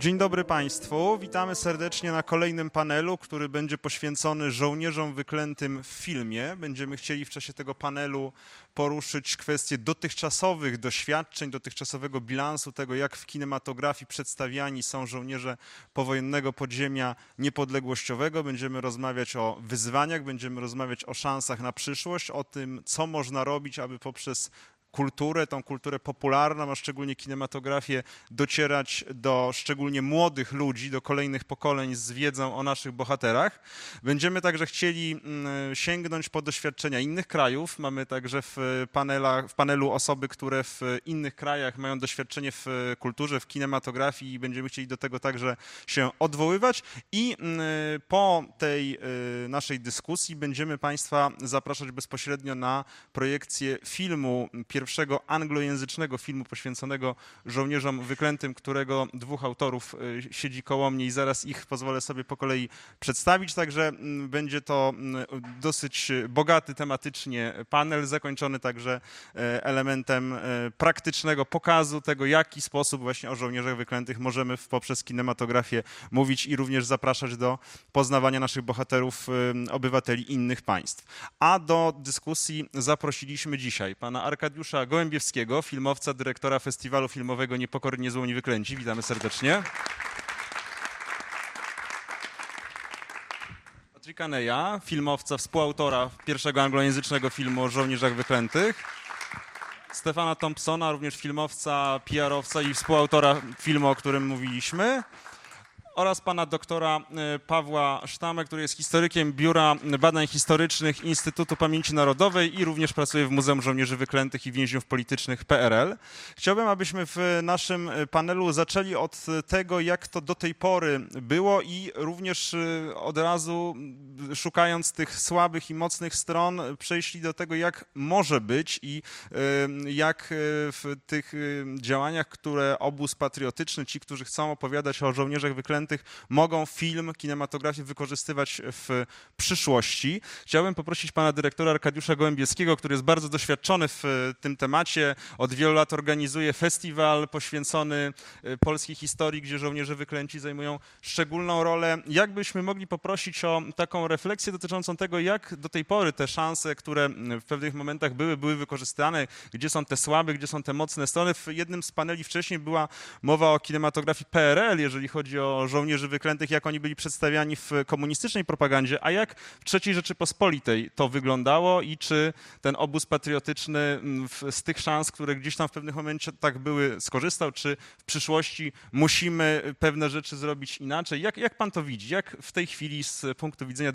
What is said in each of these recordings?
Dzień dobry Państwu, witamy serdecznie na kolejnym panelu, który będzie poświęcony żołnierzom wyklętym w filmie. Będziemy chcieli w czasie tego panelu poruszyć kwestie dotychczasowych doświadczeń, dotychczasowego bilansu tego, jak w kinematografii przedstawiani są żołnierze powojennego podziemia niepodległościowego. Będziemy rozmawiać o wyzwaniach, będziemy rozmawiać o szansach na przyszłość, o tym, co można robić, aby poprzez kulturę, tą kulturę popularną, a szczególnie kinematografię, docierać do szczególnie młodych ludzi, do kolejnych pokoleń z wiedzą o naszych bohaterach. Będziemy także chcieli sięgnąć po doświadczenia innych krajów. Mamy także w panelu osoby, które w innych krajach mają doświadczenie w kulturze, w kinematografii i będziemy chcieli do tego także się odwoływać. I po tej naszej dyskusji będziemy Państwa zapraszać bezpośrednio na projekcję filmu, pierwszego anglojęzycznego filmu poświęconego żołnierzom wyklętym, którego dwóch autorów siedzi koło mnie i zaraz ich pozwolę sobie po kolei przedstawić. Także będzie to dosyć bogaty tematycznie panel, zakończony także elementem praktycznego pokazu tego, w jaki sposób właśnie o żołnierzach wyklętych możemy poprzez kinematografię mówić i również zapraszać do poznawania naszych bohaterów, obywateli innych państw. A do dyskusji zaprosiliśmy dzisiaj pana Arkadiusza Gołębiewskiego, filmowca, dyrektora Festiwalu Filmowego Niepokorni, Niezłomni, Wyklęci. Witamy serdecznie. Patricka Neya, filmowca, współautora pierwszego anglojęzycznego filmu o żołnierzach wyklętych. Stefana Thompsona, również filmowca, PR-owca i współautora filmu, o którym mówiliśmy. Oraz pana doktora Pawła Sztamę, który jest historykiem Biura Badań Historycznych Instytutu Pamięci Narodowej i również pracuje w Muzeum Żołnierzy Wyklętych i Więźniów Politycznych PRL. Chciałbym, abyśmy w naszym panelu zaczęli od tego, jak to do tej pory było i również od razu, szukając tych słabych i mocnych stron, przejśli do tego, jak może być i jak w tych działaniach, które obóz patriotyczny, ci, którzy chcą opowiadać o żołnierzach wyklętych, mogą film, kinematografię wykorzystywać w przyszłości. Chciałbym poprosić pana dyrektora Arkadiusza Gołębiewskiego, który jest bardzo doświadczony w tym temacie. Od wielu lat organizuje festiwal poświęcony polskiej historii, gdzie żołnierze wyklęci zajmują szczególną rolę. Jakbyśmy mogli poprosić o taką refleksję dotyczącą tego, jak do tej pory te szanse, które w pewnych momentach były wykorzystane, gdzie są te słabe, gdzie są te mocne strony. W jednym z paneli wcześniej była mowa o kinematografii PRL, jeżeli chodzi o żołnierzy wyklętych, jak oni byli przedstawiani w komunistycznej propagandzie, a jak w III Rzeczypospolitej to wyglądało i czy ten obóz patriotyczny z tych szans, które gdzieś tam w pewnych momentach tak były, skorzystał, czy w przyszłości musimy pewne rzeczy zrobić inaczej? Jak pan to widzi? Jak w tej chwili z punktu widzenia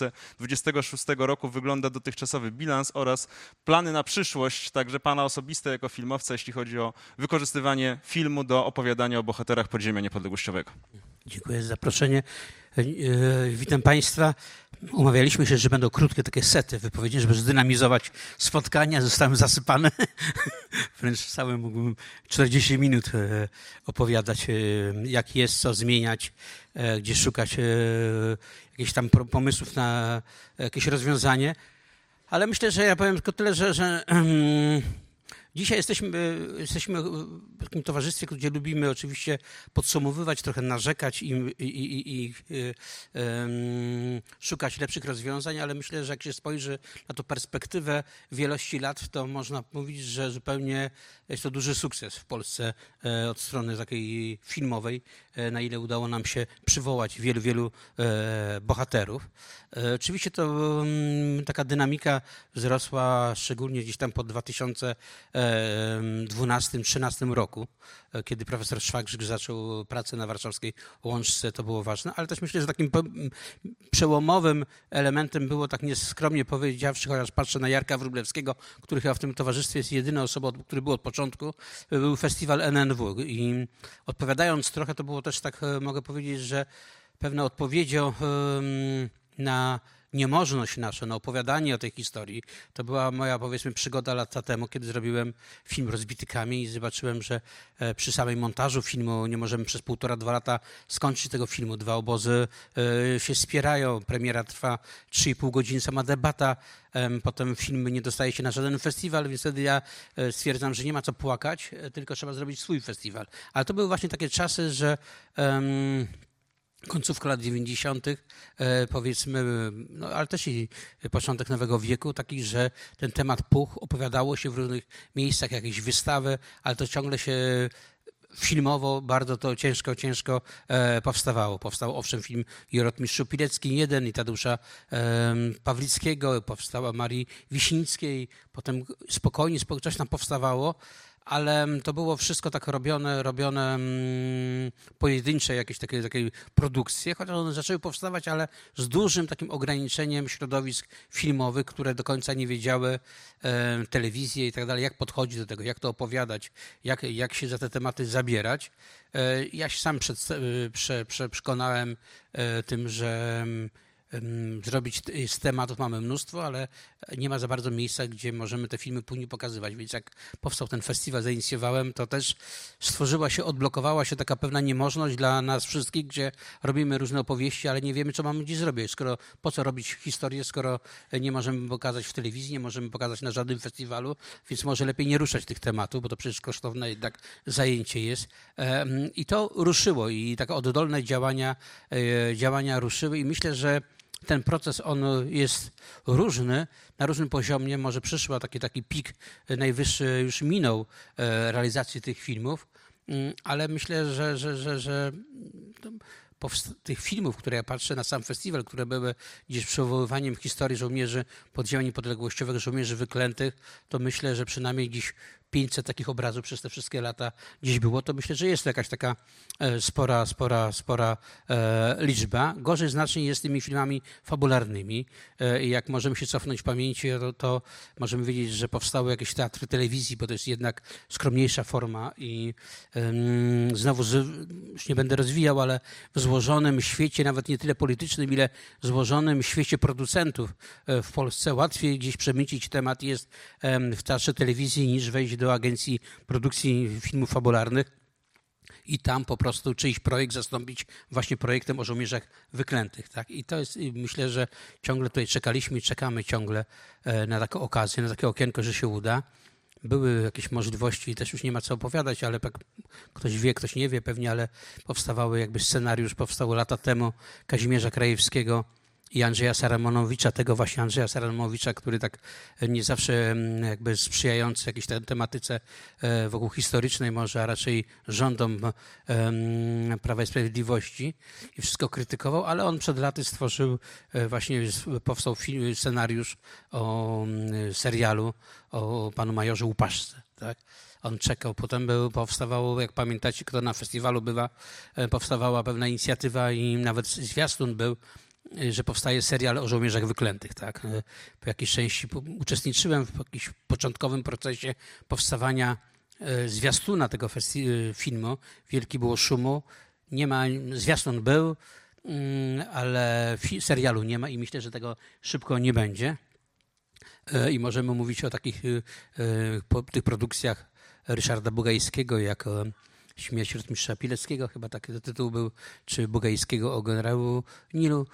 2026 roku wygląda dotychczasowy bilans oraz plany na przyszłość, także pana osobiste jako filmowca, jeśli chodzi o wykorzystywanie filmu do opowiadania o bohaterach podziemia niepodległościowego? Dziękuję za zaproszenie. Witam Państwa. Umawialiśmy się, że będą krótkie takie sety wypowiedzi, żeby zdynamizować spotkania. Zostałem zasypany. Wręcz cały mógłbym 40 minut opowiadać, jak jest, co zmieniać, gdzie szukać jakichś tam pomysłów na jakieś rozwiązanie. Ale myślę, że ja powiem tylko tyle, że dzisiaj jesteśmy w takim towarzystwie, gdzie lubimy oczywiście podsumowywać, trochę narzekać i szukać lepszych rozwiązań, ale myślę, że jak się spojrzy na tą perspektywę wielości lat, to można mówić, że zupełnie jest to duży sukces w Polsce od strony takiej filmowej, na ile udało nam się przywołać wielu bohaterów. Oczywiście to taka dynamika wzrosła szczególnie gdzieś tam po 2012-2013 roku, kiedy profesor Szwagrzyk zaczął pracę na warszawskiej Łączce, to było ważne, ale też myślę, że takim przełomowym elementem było, tak nieskromnie powiedziawszy, chociaż patrzę na Jarka Wróblewskiego, który chyba w tym towarzystwie jest jedyną osobą, który był od początku, był festiwal NNW i odpowiadając trochę, to było też tak, mogę powiedzieć, że pewną odpowiedzią na niemożność nasza, na opowiadanie o tej historii, to była moja, powiedzmy, przygoda lata temu, kiedy zrobiłem film Rozbity Kamień i zobaczyłem, że przy samym montażu filmu nie możemy przez 1,5–2 lata skończyć tego filmu. 2 obozy się wspierają, premiera trwa 3,5 godziny, sama debata, potem film nie dostaje się na żaden festiwal, więc wtedy ja stwierdzam, że nie ma co płakać, tylko trzeba zrobić swój festiwal. Ale to były właśnie takie czasy, że końcówka lat 90., powiedzmy, no, ale też i początek nowego wieku, taki, że ten temat puch, opowiadało się w różnych miejscach, jakieś wystawy, ale to ciągle się filmowo bardzo to ciężko powstawało. Powstał owszem film i o Rotmistrzu Pileckim 1 i Tadeusza Pawlickiego, powstała Marii Wiśnickiej, potem spokojnie coś tam powstawało, ale to było wszystko tak robione pojedyncze jakieś takie produkcje, chociaż one zaczęły powstawać, ale z dużym takim ograniczeniem środowisk filmowych, które do końca nie wiedziały, telewizje i tak dalej, jak podchodzić do tego, jak to opowiadać, jak się za te tematy zabierać. Ja się sam przekonałem tym, że zrobić z tematów mamy mnóstwo, ale nie ma za bardzo miejsca, gdzie możemy te filmy później pokazywać. Więc jak powstał ten festiwal, zainicjowałem, to też odblokowała się taka pewna niemożność dla nas wszystkich, gdzie robimy różne opowieści, ale nie wiemy, co mamy dziś zrobić. Skoro po co robić historię, skoro nie możemy pokazać w telewizji, nie możemy pokazać na żadnym festiwalu, więc może lepiej nie ruszać tych tematów, bo to przecież kosztowne jednak zajęcie jest. I to ruszyło i takie oddolne działania ruszyły i myślę, że ten proces, on jest różny, na różnym poziomie. Może przyszła taki pik najwyższy, już minął realizacji tych filmów, ale myślę, że tych filmów, które ja patrzę na sam festiwal, które były gdzieś przywoływaniem historii żołnierzy podziemi niepodległościowych, żołnierzy wyklętych, to myślę, że przynajmniej gdzieś 500 takich obrazów przez te wszystkie lata gdzieś było, to myślę, że jest to jakaś taka spora liczba. Gorzej znacznie jest z tymi filmami fabularnymi. I jak możemy się cofnąć w pamięci, to możemy wiedzieć, że powstały jakieś teatry telewizji, bo to jest jednak skromniejsza forma i znowu już nie będę rozwijał, ale w złożonym świecie, nawet nie tyle politycznym, ile złożonym świecie producentów w Polsce łatwiej gdzieś przemycić temat jest w teatrze telewizji niż wejść do agencji produkcji filmów fabularnych i tam po prostu czyjś projekt zastąpić właśnie projektem o żołnierzach wyklętych. Tak? I to jest, myślę, że ciągle tutaj czekaliśmy i czekamy ciągle na taką okazję, na takie okienko, że się uda. Były jakieś możliwości, też już nie ma co opowiadać, ale ktoś wie, ktoś nie wie pewnie, ale scenariusz powstał lata temu Kazimierza Krajewskiego i Andrzeja Saramonowicza, tego właśnie Andrzeja Saramonowicza, który tak nie zawsze jakby sprzyjający jakiejś tematyce wokół historycznej może, a raczej rządom Prawa i Sprawiedliwości i wszystko krytykował, ale on przed laty powstał scenariusz o serialu o panu majorze Łupaszce. Tak? On czekał, potem powstawało, jak pamiętacie, kto na festiwalu bywa, powstawała pewna inicjatywa i nawet zwiastun był, że powstaje serial o żołnierzach wyklętych. Tak? Po jakiejś części uczestniczyłem w jakimś początkowym procesie powstawania zwiastuna tego filmu. Wielki było szumu. Nie ma, zwiastun był, ale serialu nie ma i myślę, że tego szybko nie będzie. I możemy mówić o takich tych produkcjach Ryszarda Bugajskiego, jak Śmierć Rotmistrza Pileckiego, chyba taki tytuł był, czy Bugajskiego o generału Nilu,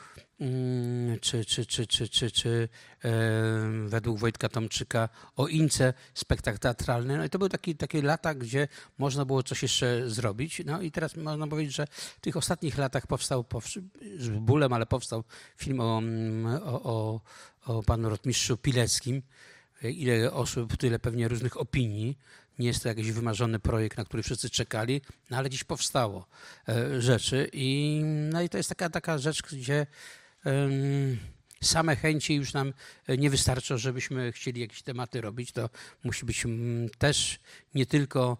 czy według Wojtka Tomczyka o Ince, spektakl teatralny. No i to były takie lata, gdzie można było coś jeszcze zrobić. No i teraz można powiedzieć, że w tych ostatnich latach powstał, z bólem, ale powstał film o panu Rotmistrzu Pileckim. Ile osób, tyle pewnie różnych opinii. Nie jest to jakiś wymarzony projekt, na który wszyscy czekali, no ale dziś powstało rzeczy. No i to jest taka rzecz, gdzie same chęci już nam nie wystarczą, żebyśmy chcieli jakieś tematy robić. To musi być też nie tylko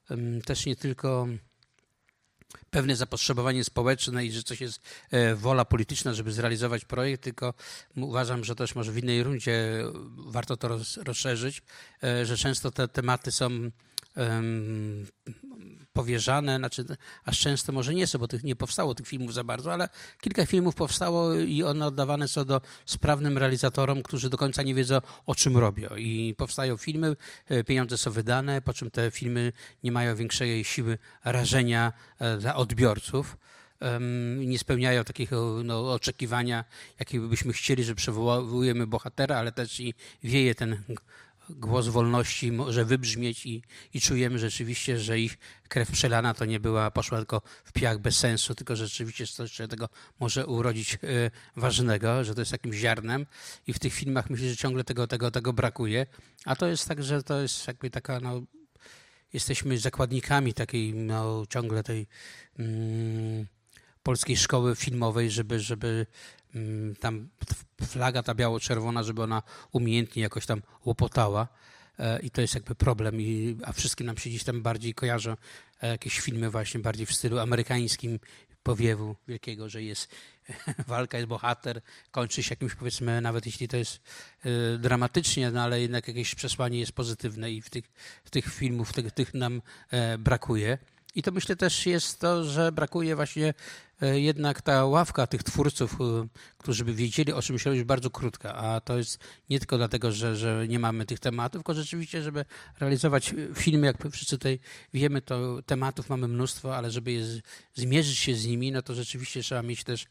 pewne zapotrzebowanie społeczne i że coś jest wola polityczna, żeby zrealizować projekt, tylko uważam, że też może w innej rundzie warto to rozszerzyć, że często te tematy są powierzane, znaczy aż często może nie są, bo nie powstało tych filmów za bardzo, ale kilka filmów powstało i one oddawane są do sprawnym realizatorom, którzy do końca nie wiedzą, o czym robią. I powstają filmy, pieniądze są wydane, po czym te filmy nie mają większej siły rażenia dla odbiorców. Nie spełniają takiego oczekiwania, jakiego byśmy chcieli, że przywołujemy bohatera, ale też i wieje ten głos wolności, może wybrzmieć i czujemy rzeczywiście, że ich krew przelana to nie poszła tylko w piach bez sensu, tylko rzeczywiście coś się tego może urodzić ważnego, że to jest jakimś ziarnem i w tych filmach myślę, że ciągle tego brakuje, a to jest tak, że to jest jakby taka, jesteśmy zakładnikami takiej, ciągle tej polskiej szkoły filmowej, żeby tam flaga ta biało-czerwona, żeby ona umiejętnie jakoś tam łopotała. I to jest jakby problem, a wszystkim nam się dziś tam bardziej kojarzą jakieś filmy właśnie bardziej w stylu amerykańskim, powiewu wielkiego, że jest walka, jest bohater, kończy się jakimś, powiedzmy, nawet jeśli to jest dramatycznie, ale jednak jakieś przesłanie jest pozytywne i w tych filmów tych nam brakuje. I to myślę też jest to, że brakuje właśnie jednak ta ławka tych twórców, którzy by wiedzieli, o czym się robi, bardzo krótka. A to jest nie tylko dlatego, że nie mamy tych tematów, tylko rzeczywiście, żeby realizować filmy, jak wszyscy tutaj wiemy, to tematów mamy mnóstwo, ale żeby zmierzyć się z nimi, no to rzeczywiście trzeba mieć też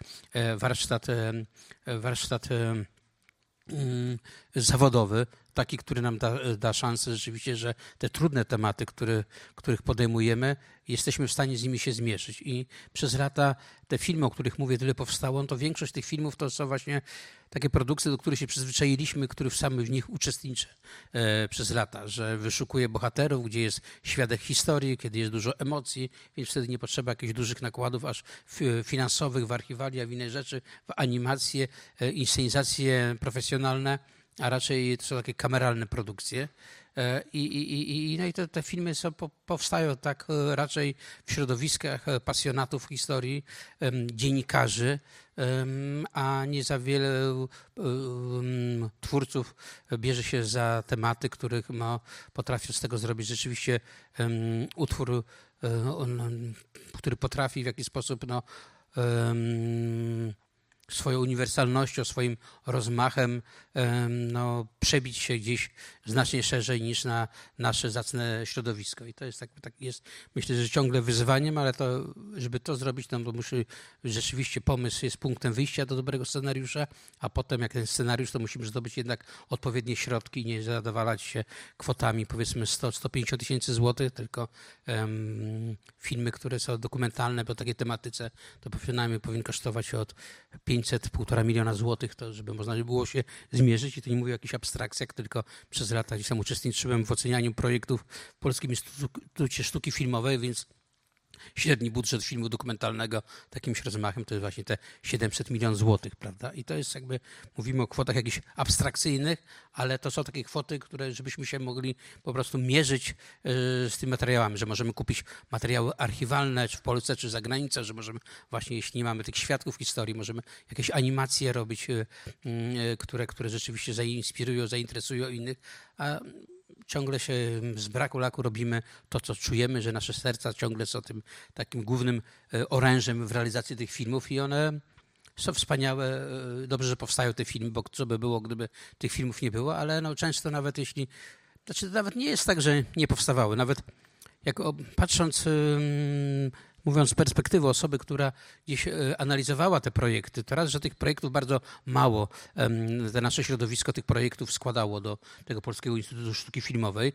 warsztat zawodowy, taki, który nam da szansę rzeczywiście, że te trudne tematy, których podejmujemy, jesteśmy w stanie z nimi się zmierzyć. I przez lata te filmy, o których mówię, tyle powstało, to większość tych filmów to są właśnie takie produkcje, do których się przyzwyczailiśmy, których sami w nich uczestniczę przez lata, że wyszukuję bohaterów, gdzie jest świadek historii, kiedy jest dużo emocji, więc wtedy nie potrzeba jakichś dużych nakładów aż finansowych w archiwalia, w inne rzeczy, w animacje, inscenizacje profesjonalne, a raczej to są takie kameralne produkcje. No i te filmy powstają tak raczej w środowiskach pasjonatów historii, dziennikarzy, a nie za wiele twórców bierze się za tematy, których potrafią z tego zrobić rzeczywiście utwór, który potrafi w jakiś sposób swoją uniwersalnością, swoim rozmachem przebić się gdzieś znacznie szerzej niż na nasze zacne środowisko. I to jest jest, myślę, że ciągle wyzwaniem, ale to, żeby to zrobić, to musi rzeczywiście pomysł jest punktem wyjścia do dobrego scenariusza, a potem jak ten scenariusz, to musimy zdobyć jednak odpowiednie środki i nie zadowalać się kwotami powiedzmy 100-150 tysięcy złotych, tylko filmy, które są dokumentalne po takiej tematyce, to przynajmniej powinien kosztować od 500-1,5 miliona złotych, to żeby można było się zmierzyć i to nie mówię o jakichś abstrakcjach, tylko przez lata gdzieś tam uczestniczyłem w ocenianiu projektów w Polskim Instytucie Sztuki Filmowej, więc średni budżet filmu dokumentalnego takimś rozmachem to jest właśnie te 700 milionów złotych, prawda? I to jest jakby, mówimy o kwotach jakichś abstrakcyjnych, ale to są takie kwoty, które żebyśmy się mogli po prostu mierzyć z tymi materiałami, że możemy kupić materiały archiwalne czy w Polsce, czy za granicą, że możemy właśnie, jeśli nie mamy tych świadków historii, możemy jakieś animacje robić, które rzeczywiście zainspirują, zainteresują innych, a ciągle się z braku laku robimy to, co czujemy, że nasze serca ciągle są tym takim głównym orężem w realizacji tych filmów i one są wspaniałe. Dobrze, że powstają te filmy, bo co by było, gdyby tych filmów nie było, ale często nawet jeśli, znaczy nawet nie jest tak, że nie powstawały. Nawet jak patrząc, mówiąc z perspektywy osoby, która gdzieś analizowała te projekty, to raz, że tych projektów bardzo mało, te nasze środowisko tych projektów składało do tego Polskiego Instytutu Sztuki Filmowej,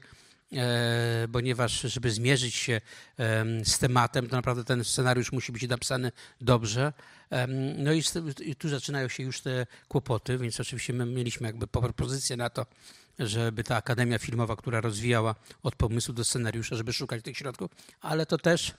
ponieważ żeby zmierzyć się z tematem, to naprawdę ten scenariusz musi być napisany dobrze. No i tu zaczynają się już te kłopoty, więc oczywiście my mieliśmy jakby propozycję na to, żeby ta Akademia Filmowa, która rozwijała od pomysłu do scenariusza, żeby szukać tych środków, ale to też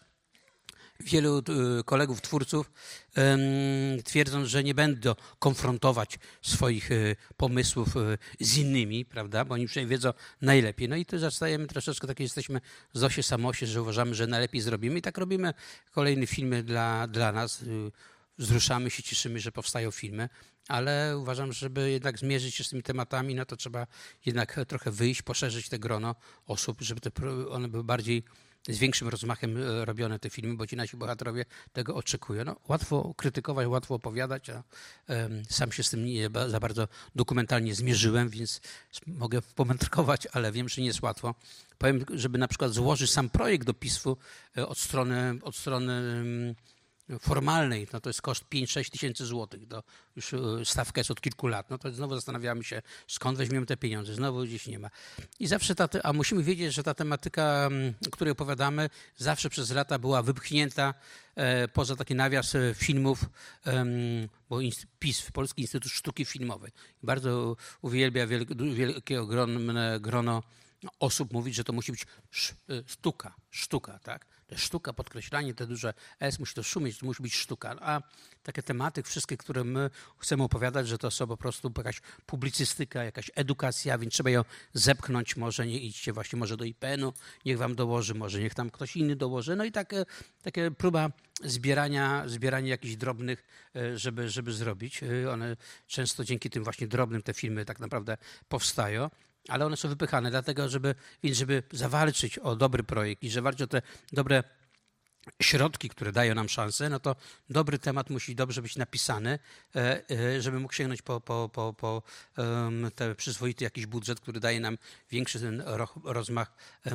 wielu kolegów, twórców twierdzą, że nie będą konfrontować swoich pomysłów z innymi, prawda, bo oni przynajmniej wiedzą najlepiej. No i tu zostajemy troszeczkę takie, jesteśmy Zosie Samosie, że uważamy, że najlepiej zrobimy i tak robimy kolejne filmy dla nas. Wzruszamy się, cieszymy, że powstają filmy, ale uważam, żeby jednak zmierzyć się z tymi tematami, no to trzeba jednak trochę wyjść, poszerzyć te grono osób, żeby one były bardziej z większym rozmachem robione te filmy, bo ci nasi bohaterowie tego oczekują. No, łatwo krytykować, łatwo opowiadać, a sam się z tym nie za bardzo dokumentalnie zmierzyłem, więc mogę pomędrkować, ale wiem, że nie jest łatwo. Powiem, żeby na przykład złożyć sam projekt dopisu od strony formalnej, no to jest koszt 5-6 tysięcy złotych. To już stawka jest od kilku lat. No to znowu zastanawiamy się, skąd weźmiemy te pieniądze. Znowu gdzieś nie ma. I zawsze a musimy wiedzieć, że ta tematyka, o której opowiadamy, zawsze przez lata była wypchnięta poza taki nawias filmów, bo PISF, Polski Instytut Sztuki Filmowej, bardzo uwielbia wielkie, ogromne grono osób mówić, że to musi być sztuka, tak? To jest sztuka, podkreślanie, te duże S, musi to szumieć, to musi być sztuka. A takie tematy wszystkie, które my chcemy opowiadać, że to są po prostu jakaś publicystyka, jakaś edukacja, więc trzeba ją zepchnąć, może nie idźcie właśnie może do IPN-u, niech wam dołoży, może niech tam ktoś inny dołoży. No i takie próba zbierania jakichś drobnych, żeby zrobić. One często dzięki tym właśnie drobnym te filmy tak naprawdę powstają. Ale one są wypychane, dlatego żeby zawalczyć o dobry projekt i zawalczyć o te dobre środki, które dają nam szansę, no to dobry temat musi dobrze być napisany, żeby mógł sięgnąć po ten przyzwoity jakiś budżet, który daje nam większy ten rozmach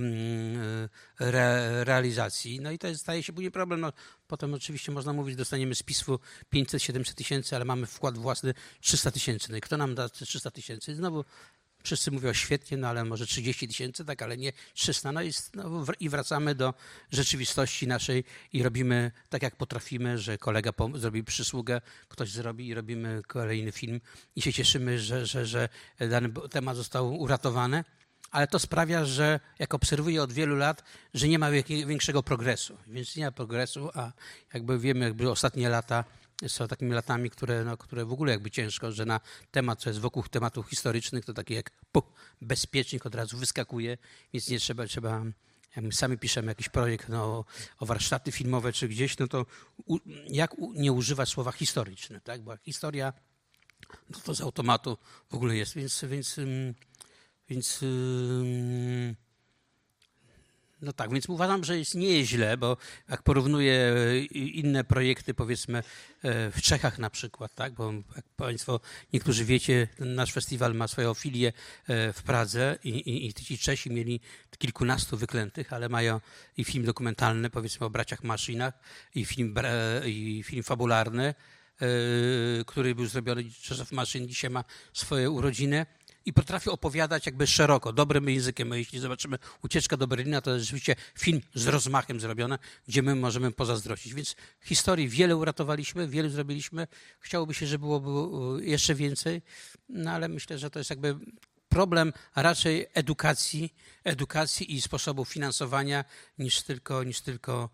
realizacji. No i to staje się później problem. No, potem oczywiście można mówić, dostaniemy z PISF-u 500-700 tysięcy, ale mamy wkład własny 300 tysięcy. No i kto nam da te 300 tysięcy? Znowu wszyscy mówią świetnie, no ale może 30 tysięcy, tak, ale nie 300. No i wracamy do rzeczywistości naszej i robimy tak, jak potrafimy, że kolega zrobi przysługę, ktoś zrobi i robimy kolejny film i się cieszymy, że dany temat został uratowany. Ale to sprawia, że jak obserwuję od wielu lat, że nie ma większego progresu. Więc nie ma progresu, a jakby wiemy, ostatnie lata są takimi latami, które w ogóle jakby ciężko, że na temat, co jest wokół tematów historycznych, to takie jak bezpiecznik od razu wyskakuje, więc nie trzeba, jak my sami piszemy jakiś projekt o warsztaty filmowe czy gdzieś, no to jak nie używać słowa historyczne, tak? Bo historia to z automatu w ogóle jest, więc no tak, więc uważam, że nie jest źle, bo jak porównuję inne projekty, powiedzmy w Czechach na przykład, tak, bo jak Państwo niektórzy wiecie, nasz festiwal ma swoją filię w Pradze i ci Czesi mieli kilkunastu wyklętych, ale mają i film dokumentalny, powiedzmy o braciach Maszynach, i film fabularny, który był zrobiony, Czesław Maszyn dzisiaj ma swoje urodziny. I potrafię opowiadać jakby szeroko, dobrym językiem. Jeśli zobaczymy Ucieczka do Berlina, to jest rzeczywiście film z rozmachem zrobiony, gdzie my możemy pozazdrościć. Więc historii wiele uratowaliśmy, wiele zrobiliśmy. Chciałoby się, żeby było jeszcze więcej, no ale myślę, że to jest jakby problem raczej edukacji i sposobu finansowania niż tylko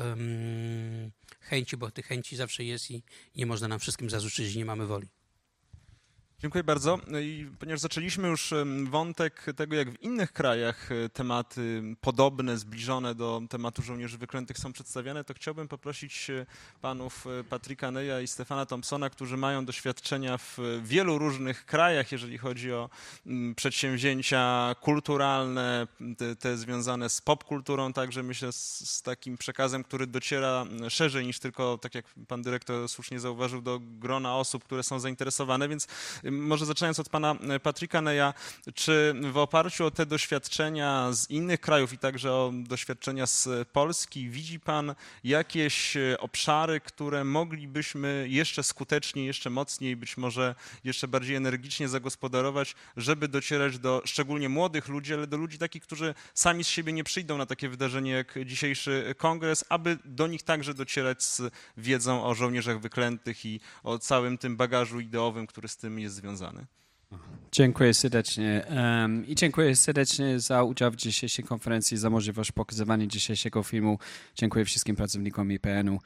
chęci, bo tych chęci zawsze jest i nie można nam wszystkim zarzucić, że nie mamy woli. Dziękuję bardzo. I ponieważ zaczęliśmy już wątek tego, jak w innych krajach tematy podobne, zbliżone do tematu żołnierzy wyklętych są przedstawiane, to chciałbym poprosić panów Patryka Neya i Stefana Thompsona, którzy mają doświadczenia w wielu różnych krajach, jeżeli chodzi o przedsięwzięcia kulturalne, te związane z popkulturą, także myślę z takim przekazem, który dociera szerzej niż tylko, tak jak pan dyrektor słusznie zauważył, do grona osób, które są zainteresowane, więc może zaczynając od pana Patryka Neya, czy w oparciu o te doświadczenia z innych krajów i także o doświadczenia z Polski widzi pan jakieś obszary, które moglibyśmy jeszcze skuteczniej, jeszcze mocniej, być może jeszcze bardziej energicznie zagospodarować, żeby docierać do szczególnie młodych ludzi, ale do ludzi takich, którzy sami z siebie nie przyjdą na takie wydarzenie jak dzisiejszy kongres, aby do nich także docierać z wiedzą o żołnierzach wyklętych i o całym tym bagażu ideowym, który z tym jest związany. Dziękuję serdecznie i dziękuję serdecznie za udział w dzisiejszej konferencji, za możliwość pokazywania dzisiejszego filmu. Dziękuję wszystkim pracownikom IPN-u,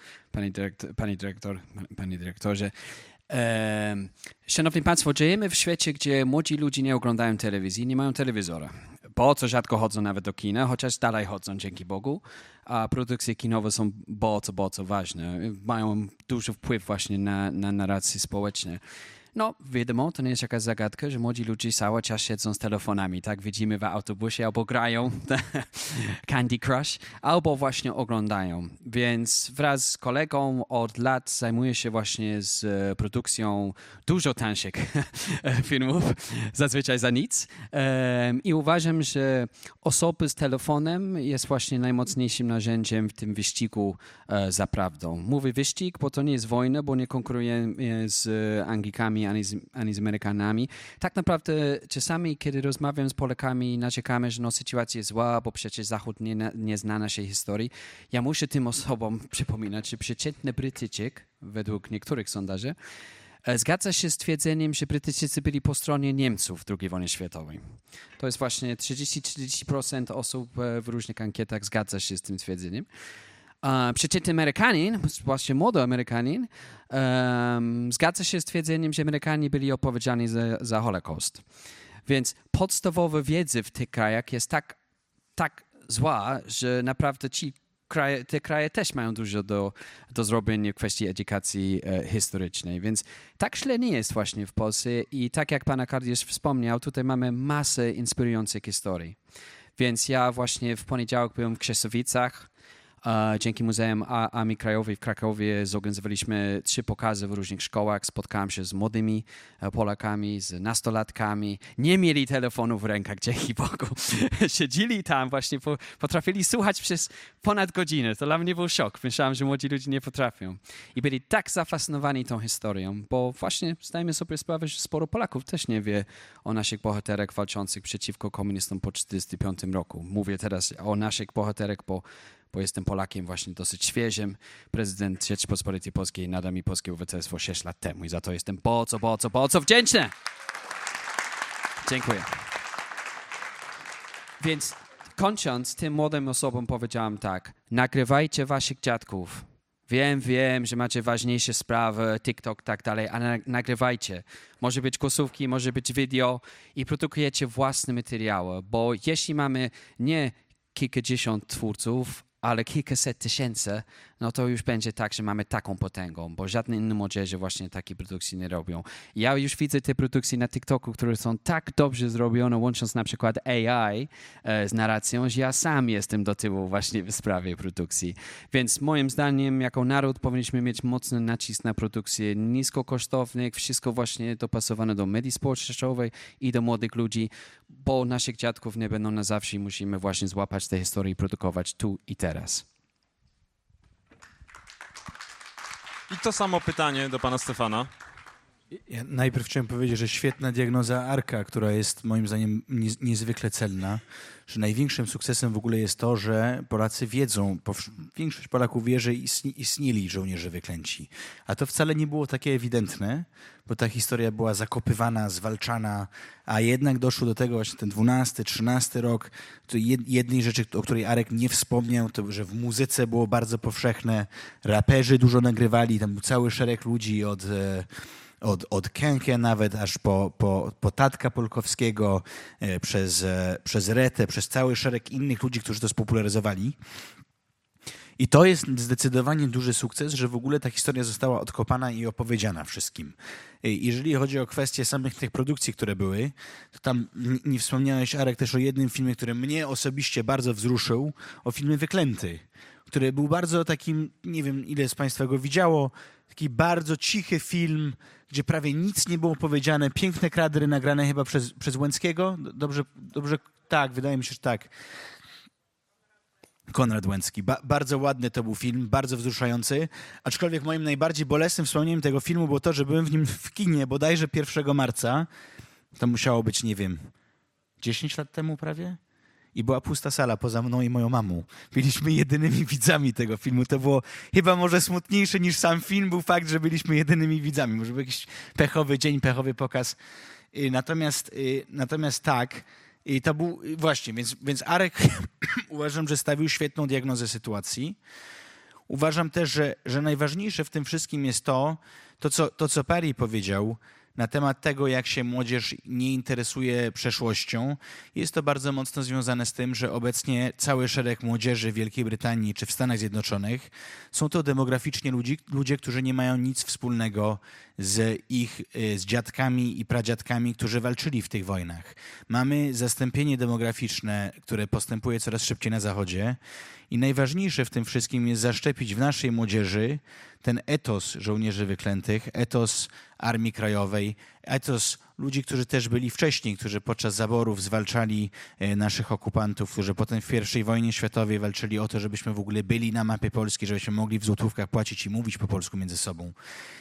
panie dyrektorze. Szanowni Państwo, żyjemy w świecie, gdzie młodzi ludzie nie oglądają telewizji, nie mają telewizora. Bardzo rzadko chodzą nawet do kina, chociaż dalej chodzą, dzięki Bogu. A produkcje kinowe są bardzo ważne. Mają duży wpływ właśnie na narracje społeczne. No, wiadomo, to nie jest jakaś zagadka, że młodzi ludzie cały czas siedzą z telefonami, tak? Widzimy w autobusie albo grają Candy Crush, albo właśnie oglądają. Więc wraz z kolegą od lat zajmuję się właśnie z produkcją dużo tańszych filmów, zazwyczaj za nic. I uważam, że osoby z telefonem jest właśnie najmocniejszym narzędziem w tym wyścigu za prawdą. Mówię wyścig, bo to nie jest wojna, bo nie konkurujemy z Anglikami ani z Amerykanami. Tak naprawdę czasami, kiedy rozmawiam z Polakami, narzekamy, że sytuacja jest zła, bo przecież Zachód nie zna naszej historii. Ja muszę tym osobom przypominać, że przeciętny Brytyjczyk, według niektórych sondaży, zgadza się z twierdzeniem, że Brytyjczycy byli po stronie Niemców w II wojnie światowej. To jest właśnie 30-40% osób w różnych ankietach zgadza się z tym twierdzeniem. Przeciętny Amerykanin, właśnie młody Amerykanin, zgadza się z twierdzeniem, że Amerykanie byli odpowiedzialni za Holokaust. Więc podstawowa wiedza w tych krajach jest tak zła, że naprawdę te kraje też mają dużo do zrobienia w kwestii edukacji historycznej. Więc tak źle nie jest właśnie w Polsce i tak jak pan Arkadiusz wspomniał, tutaj mamy masę inspirujących historii. Więc ja właśnie w poniedziałek byłem w Krzesowicach. Dzięki Muzeum Armii Krajowej w Krakowie zorganizowaliśmy 3 pokazy w różnych szkołach. Spotkałem się z młodymi Polakami, z nastolatkami. Nie mieli telefonów w rękach, dzięki Bogu. Siedzieli tam właśnie, potrafili słuchać przez ponad godzinę. To dla mnie był szok. Myślałem, że młodzi ludzie nie potrafią. I byli tak zafascynowani tą historią, bo właśnie zdajemy sobie sprawę, że sporo Polaków też nie wie o naszych bohaterach walczących przeciwko komunistom po 1945 roku. Mówię teraz o naszych bohaterach, bo jestem Polakiem właśnie dosyć świeżym. Prezydent Rzeczypospolitej Polskiej nadał mi polskie obywatelstwo 6 lat temu i za to jestem bardzo wdzięczny. Dziękuję. Więc kończąc, tym młodym osobom powiedziałem tak, nagrywajcie waszych dziadków. Wiem, że macie ważniejsze sprawy, TikTok, tak dalej, ale nagrywajcie. Może być głosówki, może być wideo i produkujecie własne materiały, bo jeśli mamy nie kilkadziesiąt twórców, ale kilkaset tysięcy, no to już będzie tak, że mamy taką potęgą, bo żadne inne młodzieże właśnie takiej produkcji nie robią. Ja już widzę te produkcje na TikToku, które są tak dobrze zrobione, łącząc na przykład AI z narracją, że ja sam jestem do tyłu właśnie w sprawie produkcji. Więc moim zdaniem, jako naród powinniśmy mieć mocny nacisk na produkcję niskokosztownych, wszystko właśnie dopasowane do medii społecznościowej i do młodych ludzi, bo naszych dziadków nie będą na zawsze i musimy właśnie złapać te historie i produkować tu i teraz. I to samo pytanie do pana Stefana. Ja najpierw chciałem powiedzieć, że świetna diagnoza Arka, która jest moim zdaniem niezwykle celna, że największym sukcesem w ogóle jest to, że Polacy wiedzą, większość Polaków wie, że istnieli żołnierze wyklęci. A to wcale nie było takie ewidentne, bo ta historia była zakopywana, zwalczana, a jednak doszło do tego właśnie ten 12, 13 rok. To jednej rzeczy, o której Arek nie wspomniał, to że w muzyce było bardzo powszechne, raperzy dużo nagrywali, tam był cały szereg ludzi od Kękę nawet, aż po Tatka Polkowskiego, przez Retę, przez cały szereg innych ludzi, którzy to spopularyzowali. I to jest zdecydowanie duży sukces, że w ogóle ta historia została odkopana i opowiedziana wszystkim. Jeżeli chodzi o kwestię samych tych produkcji, które były, to tam nie wspomniałeś, Arek, też o jednym filmie, który mnie osobiście bardzo wzruszył, o filmie Wyklęty, który był bardzo takim, nie wiem ile z Państwa go widziało, taki bardzo cichy film, gdzie prawie nic nie było powiedziane, piękne kadry nagrane chyba przez Łęckiego. Dobrze, tak, wydaje mi się, że tak. Konrad Łęcki. Bardzo ładny to był film, bardzo wzruszający, aczkolwiek moim najbardziej bolesnym wspomnieniem tego filmu było to, że byłem w nim w kinie bodajże 1 marca. To musiało być, nie wiem, 10 lat temu prawie? I była pusta sala poza mną i moją mamą. Byliśmy jedynymi widzami tego filmu. To było chyba może smutniejsze niż sam film był fakt, że byliśmy jedynymi widzami. Może był jakiś pechowy dzień, pechowy pokaz. Natomiast tak, i to był właśnie, więc Arek uważam, że stawił świetną diagnozę sytuacji. Uważam też, że najważniejsze w tym wszystkim jest to co Perry powiedział, na temat tego, jak się młodzież nie interesuje przeszłością. Jest to bardzo mocno związane z tym, że obecnie cały szereg młodzieży w Wielkiej Brytanii czy w Stanach Zjednoczonych są to demograficznie ludzie, którzy nie mają nic wspólnego z dziadkami i pradziadkami, którzy walczyli w tych wojnach. Mamy zastępienie demograficzne, które postępuje coraz szybciej na Zachodzie i najważniejsze w tym wszystkim jest zaszczepić w naszej młodzieży ten etos żołnierzy wyklętych, etos Armii Krajowej, etos ludzi, którzy też byli wcześniej, którzy podczas zaborów zwalczali naszych okupantów, którzy potem w I wojnie światowej walczyli o to, żebyśmy w ogóle byli na mapie Polski, żebyśmy mogli w złotówkach płacić i mówić po polsku między sobą.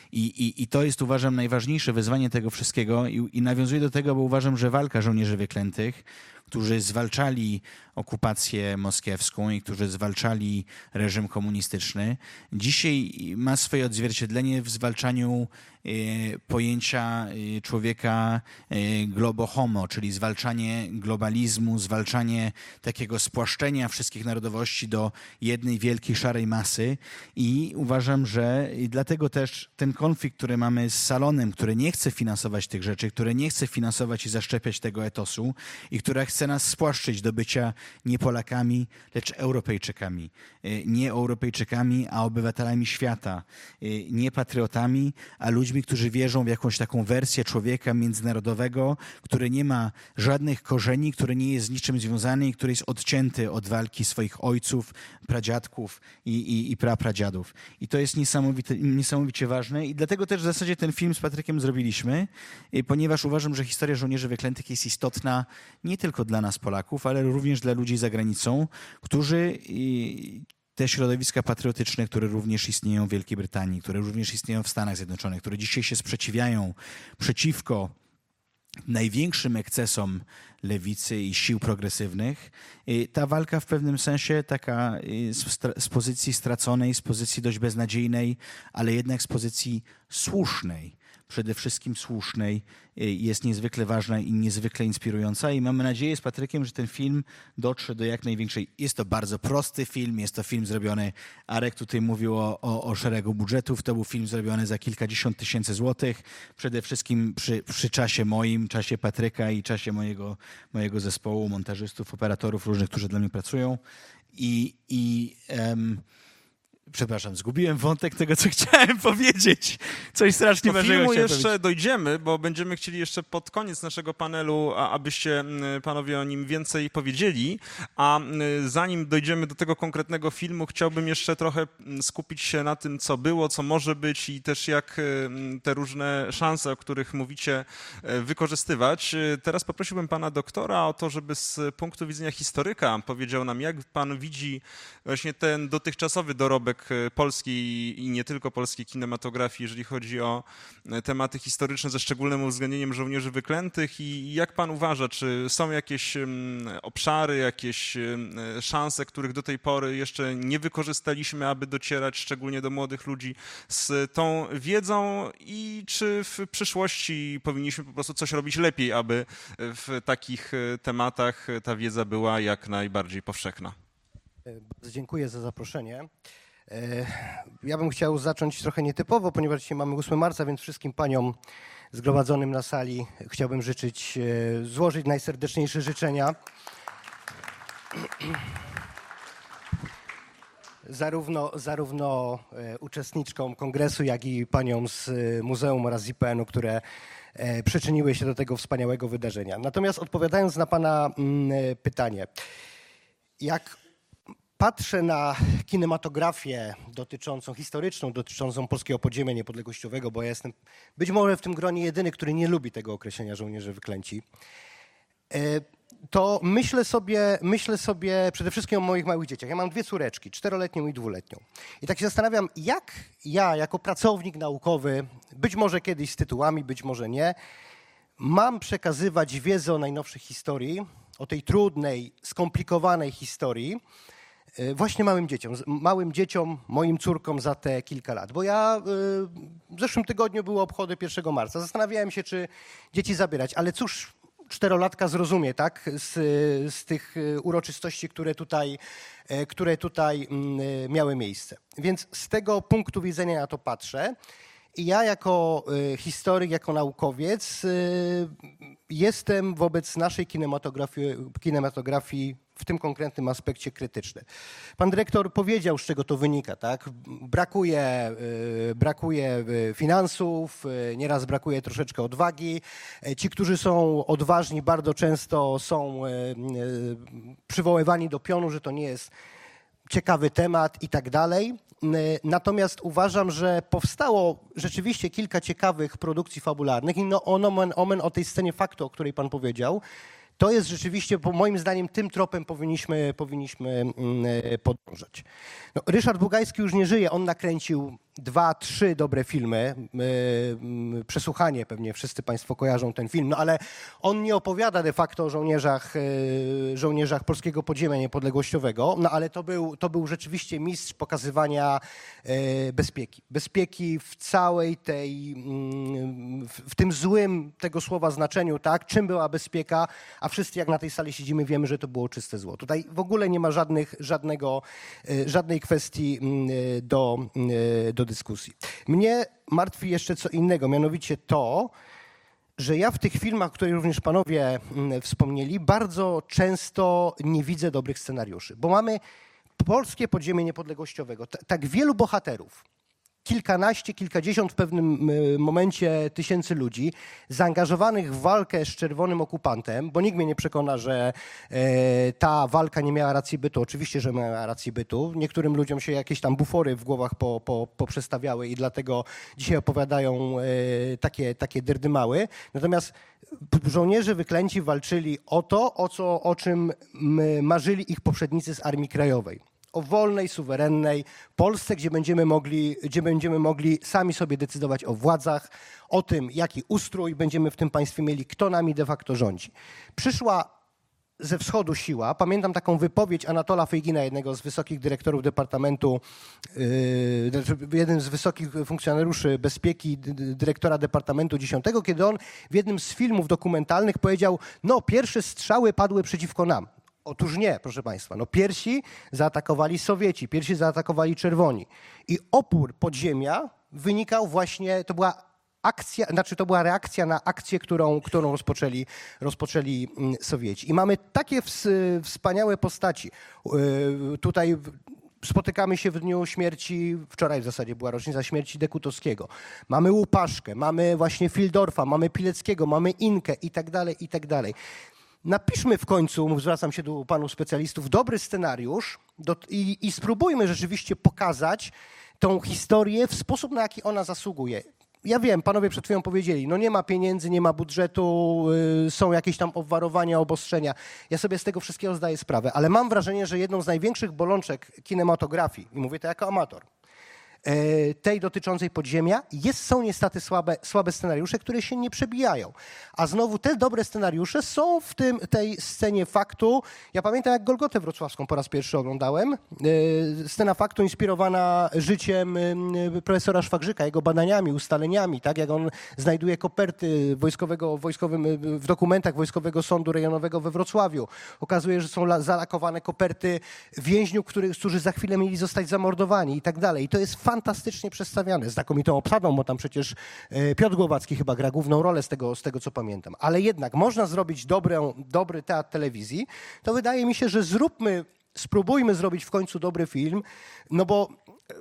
I to jest, uważam, najważniejsze wyzwanie tego wszystkiego i nawiązuję do tego, bo uważam, że walka żołnierzy wyklętych, którzy zwalczali okupację moskiewską i którzy zwalczali reżim komunistyczny, dzisiaj ma swoje odzwierciedlenie w zwalczaniu pojęcia człowieka globo homo, czyli zwalczanie globalizmu, zwalczanie takiego spłaszczenia wszystkich narodowości do jednej wielkiej szarej masy i uważam, że dlatego też ten konflikt, który mamy z Salonem, który nie chce finansować tych rzeczy, który nie chce finansować i zaszczepiać tego etosu i która chce nas spłaszczyć do bycia nie Polakami, lecz Europejczykami. Nie Europejczykami, a obywatelami świata. Nie patriotami, a ludźmi, którzy wierzą w jakąś taką wersję człowieka międzynarodowego, który nie ma żadnych korzeni, który nie jest z niczym związany i który jest odcięty od walki swoich ojców, pradziadków i prapradziadów. I to jest niesamowicie ważne i dlatego też w zasadzie ten film z Patrykiem zrobiliśmy, ponieważ uważam, że historia żołnierzy wyklętych jest istotna nie tylko dla nas Polaków, ale również dla ludzi za granicą, którzy te środowiska patriotyczne, które również istnieją w Wielkiej Brytanii, które również istnieją w Stanach Zjednoczonych, które dzisiaj się sprzeciwiają przeciwko największym ekscesom lewicy i sił progresywnych. Ta walka w pewnym sensie taka z pozycji straconej, z pozycji dość beznadziejnej, ale jednak z pozycji słusznej, przede wszystkim słusznej, jest niezwykle ważna i niezwykle inspirująca i mamy nadzieję z Patrykiem, że ten film dotrze do jak największej. Jest to bardzo prosty film, jest to film zrobiony, Arek tutaj mówił o szeregu budżetów, to był film zrobiony za kilkadziesiąt tysięcy złotych, przede wszystkim przy czasie moim, czasie Patryka i czasie mojego zespołu, montażystów, operatorów różnych, którzy dla mnie pracują przepraszam, zgubiłem wątek tego, co chciałem powiedzieć. Coś strasznie ważnego Do filmu chciałem jeszcze powiedzieć. dojdziemy, bo będziemy chcieli jeszcze pod koniec naszego panelu, abyście panowie o nim więcej powiedzieli. A zanim dojdziemy do tego konkretnego filmu, chciałbym jeszcze trochę skupić się na tym, co było, co może być i też jak te różne szanse, o których mówicie, wykorzystywać. Teraz poprosiłbym pana doktora o to, żeby z punktu widzenia historyka powiedział nam, jak pan widzi właśnie ten dotychczasowy dorobek polskiej i nie tylko polskiej kinematografii, jeżeli chodzi o tematy historyczne ze szczególnym uwzględnieniem żołnierzy wyklętych i jak pan uważa, czy są jakieś obszary, jakieś szanse, których do tej pory jeszcze nie wykorzystaliśmy, aby docierać szczególnie do młodych ludzi z tą wiedzą i czy w przyszłości powinniśmy po prostu coś robić lepiej, aby w takich tematach ta wiedza była jak najbardziej powszechna? Bardzo dziękuję za zaproszenie. Ja bym chciał zacząć trochę nietypowo, ponieważ dzisiaj mamy 8 marca, więc wszystkim paniom zgromadzonym na sali chciałbym złożyć najserdeczniejsze życzenia. Zarówno uczestniczkom kongresu, jak i paniom z muzeum oraz z IPN-u, które przyczyniły się do tego wspaniałego wydarzenia. Natomiast odpowiadając na pana pytanie, jak patrzę na kinematografię historyczną, dotyczącą polskiego podziemia niepodległościowego, bo ja jestem być może w tym gronie jedyny, który nie lubi tego określenia żołnierze wyklęci, to myślę sobie przede wszystkim o moich małych dzieciach. Ja mam 2 córeczki, 4-letnią i 2-letnią. I tak się zastanawiam, jak ja jako pracownik naukowy, być może kiedyś z tytułami, być może nie, mam przekazywać wiedzę o najnowszej historii, o tej trudnej, skomplikowanej historii, właśnie małym dzieciom, moim córkom za te kilka lat. Bo ja w zeszłym tygodniu były obchody 1 marca. Zastanawiałem się, czy dzieci zabierać, ale cóż 4-latka zrozumie, tak, z tych uroczystości, które tutaj miały miejsce. Więc z tego punktu widzenia na to patrzę ja jako historyk, jako naukowiec jestem wobec naszej kinematografii w tym konkretnym aspekcie krytyczny. Pan dyrektor powiedział, z czego to wynika, tak? Brakuje finansów, nieraz brakuje troszeczkę odwagi. Ci, którzy są odważni, bardzo często są przywoływani do pionu, że to nie jest ciekawy temat i tak dalej. Natomiast uważam, że powstało rzeczywiście kilka ciekawych produkcji fabularnych i no omen o tej scenie faktu, o której pan powiedział. To jest rzeczywiście, moim zdaniem, tym tropem powinniśmy podążać. No, Ryszard Bugajski już nie żyje, on nakręcił 2-3 dobre filmy. Przesłuchanie, pewnie wszyscy państwo kojarzą ten film, no ale on nie opowiada de facto o żołnierzach polskiego podziemia niepodległościowego, no ale to był rzeczywiście mistrz pokazywania bezpieki. Bezpieki w całej tej, w tym złym tego słowa znaczeniu, tak? Czym była bezpieka, a wszyscy jak na tej sali siedzimy wiemy, że to było czyste zło. Tutaj w ogóle nie ma żadnej kwestii do dyskusji. Mnie martwi jeszcze co innego, mianowicie to, że ja w tych filmach, które również panowie wspomnieli, bardzo często nie widzę dobrych scenariuszy, bo mamy polskie podziemie niepodległościowego, tak wielu bohaterów, kilkanaście, kilkadziesiąt w pewnym momencie tysięcy ludzi zaangażowanych w walkę z czerwonym okupantem, bo nikt mnie nie przekona, że ta walka nie miała racji bytu. Oczywiście, że miała rację bytu. Niektórym ludziom się jakieś tam bufory w głowach poprzestawiały i dlatego dzisiaj opowiadają takie dyrdymały. Natomiast żołnierze wyklęci walczyli o to, o czym marzyli ich poprzednicy z Armii Krajowej. O wolnej, suwerennej Polsce, gdzie będziemy mogli sami sobie decydować o władzach, o tym, jaki ustrój będziemy w tym państwie mieli, kto nami de facto rządzi. Przyszła ze wschodu siła. Pamiętam taką wypowiedź Anatola Fejgina, jednego z wysokich dyrektorów departamentu, jeden z wysokich funkcjonariuszy bezpieki, dyrektora Departamentu 10, kiedy on w jednym z filmów dokumentalnych powiedział, no pierwsze strzały padły przeciwko nam. Otóż nie, proszę państwa. No pierwsi zaatakowali Sowieci, pierwsi zaatakowali Czerwoni. I opór podziemia wynikał właśnie, to była reakcja na akcję, którą rozpoczęli Sowieci. I mamy takie wspaniałe postaci. Tutaj spotykamy się w dniu śmierci, wczoraj w zasadzie była rocznica śmierci Dekutowskiego. Mamy Łupaszkę, mamy właśnie Fildorfa, mamy Pileckiego, mamy Inkę i tak dalej, i tak dalej. Napiszmy w końcu, zwracam się do panu specjalistów, dobry scenariusz i spróbujmy rzeczywiście pokazać tą historię w sposób, na jaki ona zasługuje. Ja wiem, panowie przed chwilą powiedzieli, no nie ma pieniędzy, nie ma budżetu, są jakieś tam obwarowania, obostrzenia. Ja sobie z tego wszystkiego zdaję sprawę, ale mam wrażenie, że jedną z największych bolączek kinematografii, i mówię to jako amator, tej dotyczącej podziemia, są niestety słabe scenariusze, które się nie przebijają. A znowu te dobre scenariusze są w tej scenie faktu. Ja pamiętam, jak Golgotę Wrocławską po raz pierwszy oglądałem. Scena faktu inspirowana życiem profesora Szwagrzyka, jego badaniami, ustaleniami, tak, jak on znajduje koperty w dokumentach Wojskowego Sądu Rejonowego we Wrocławiu. Okazuje, że są zalakowane koperty więźniów, którzy za chwilę mieli zostać zamordowani i tak dalej. I to jest fantastycznie przedstawiane, znakomitą obsadą, bo tam przecież Piotr Głowacki chyba gra główną rolę z tego co pamiętam. Ale jednak można zrobić dobry teatr telewizji, to wydaje mi się, że spróbujmy zrobić w końcu dobry film, no bo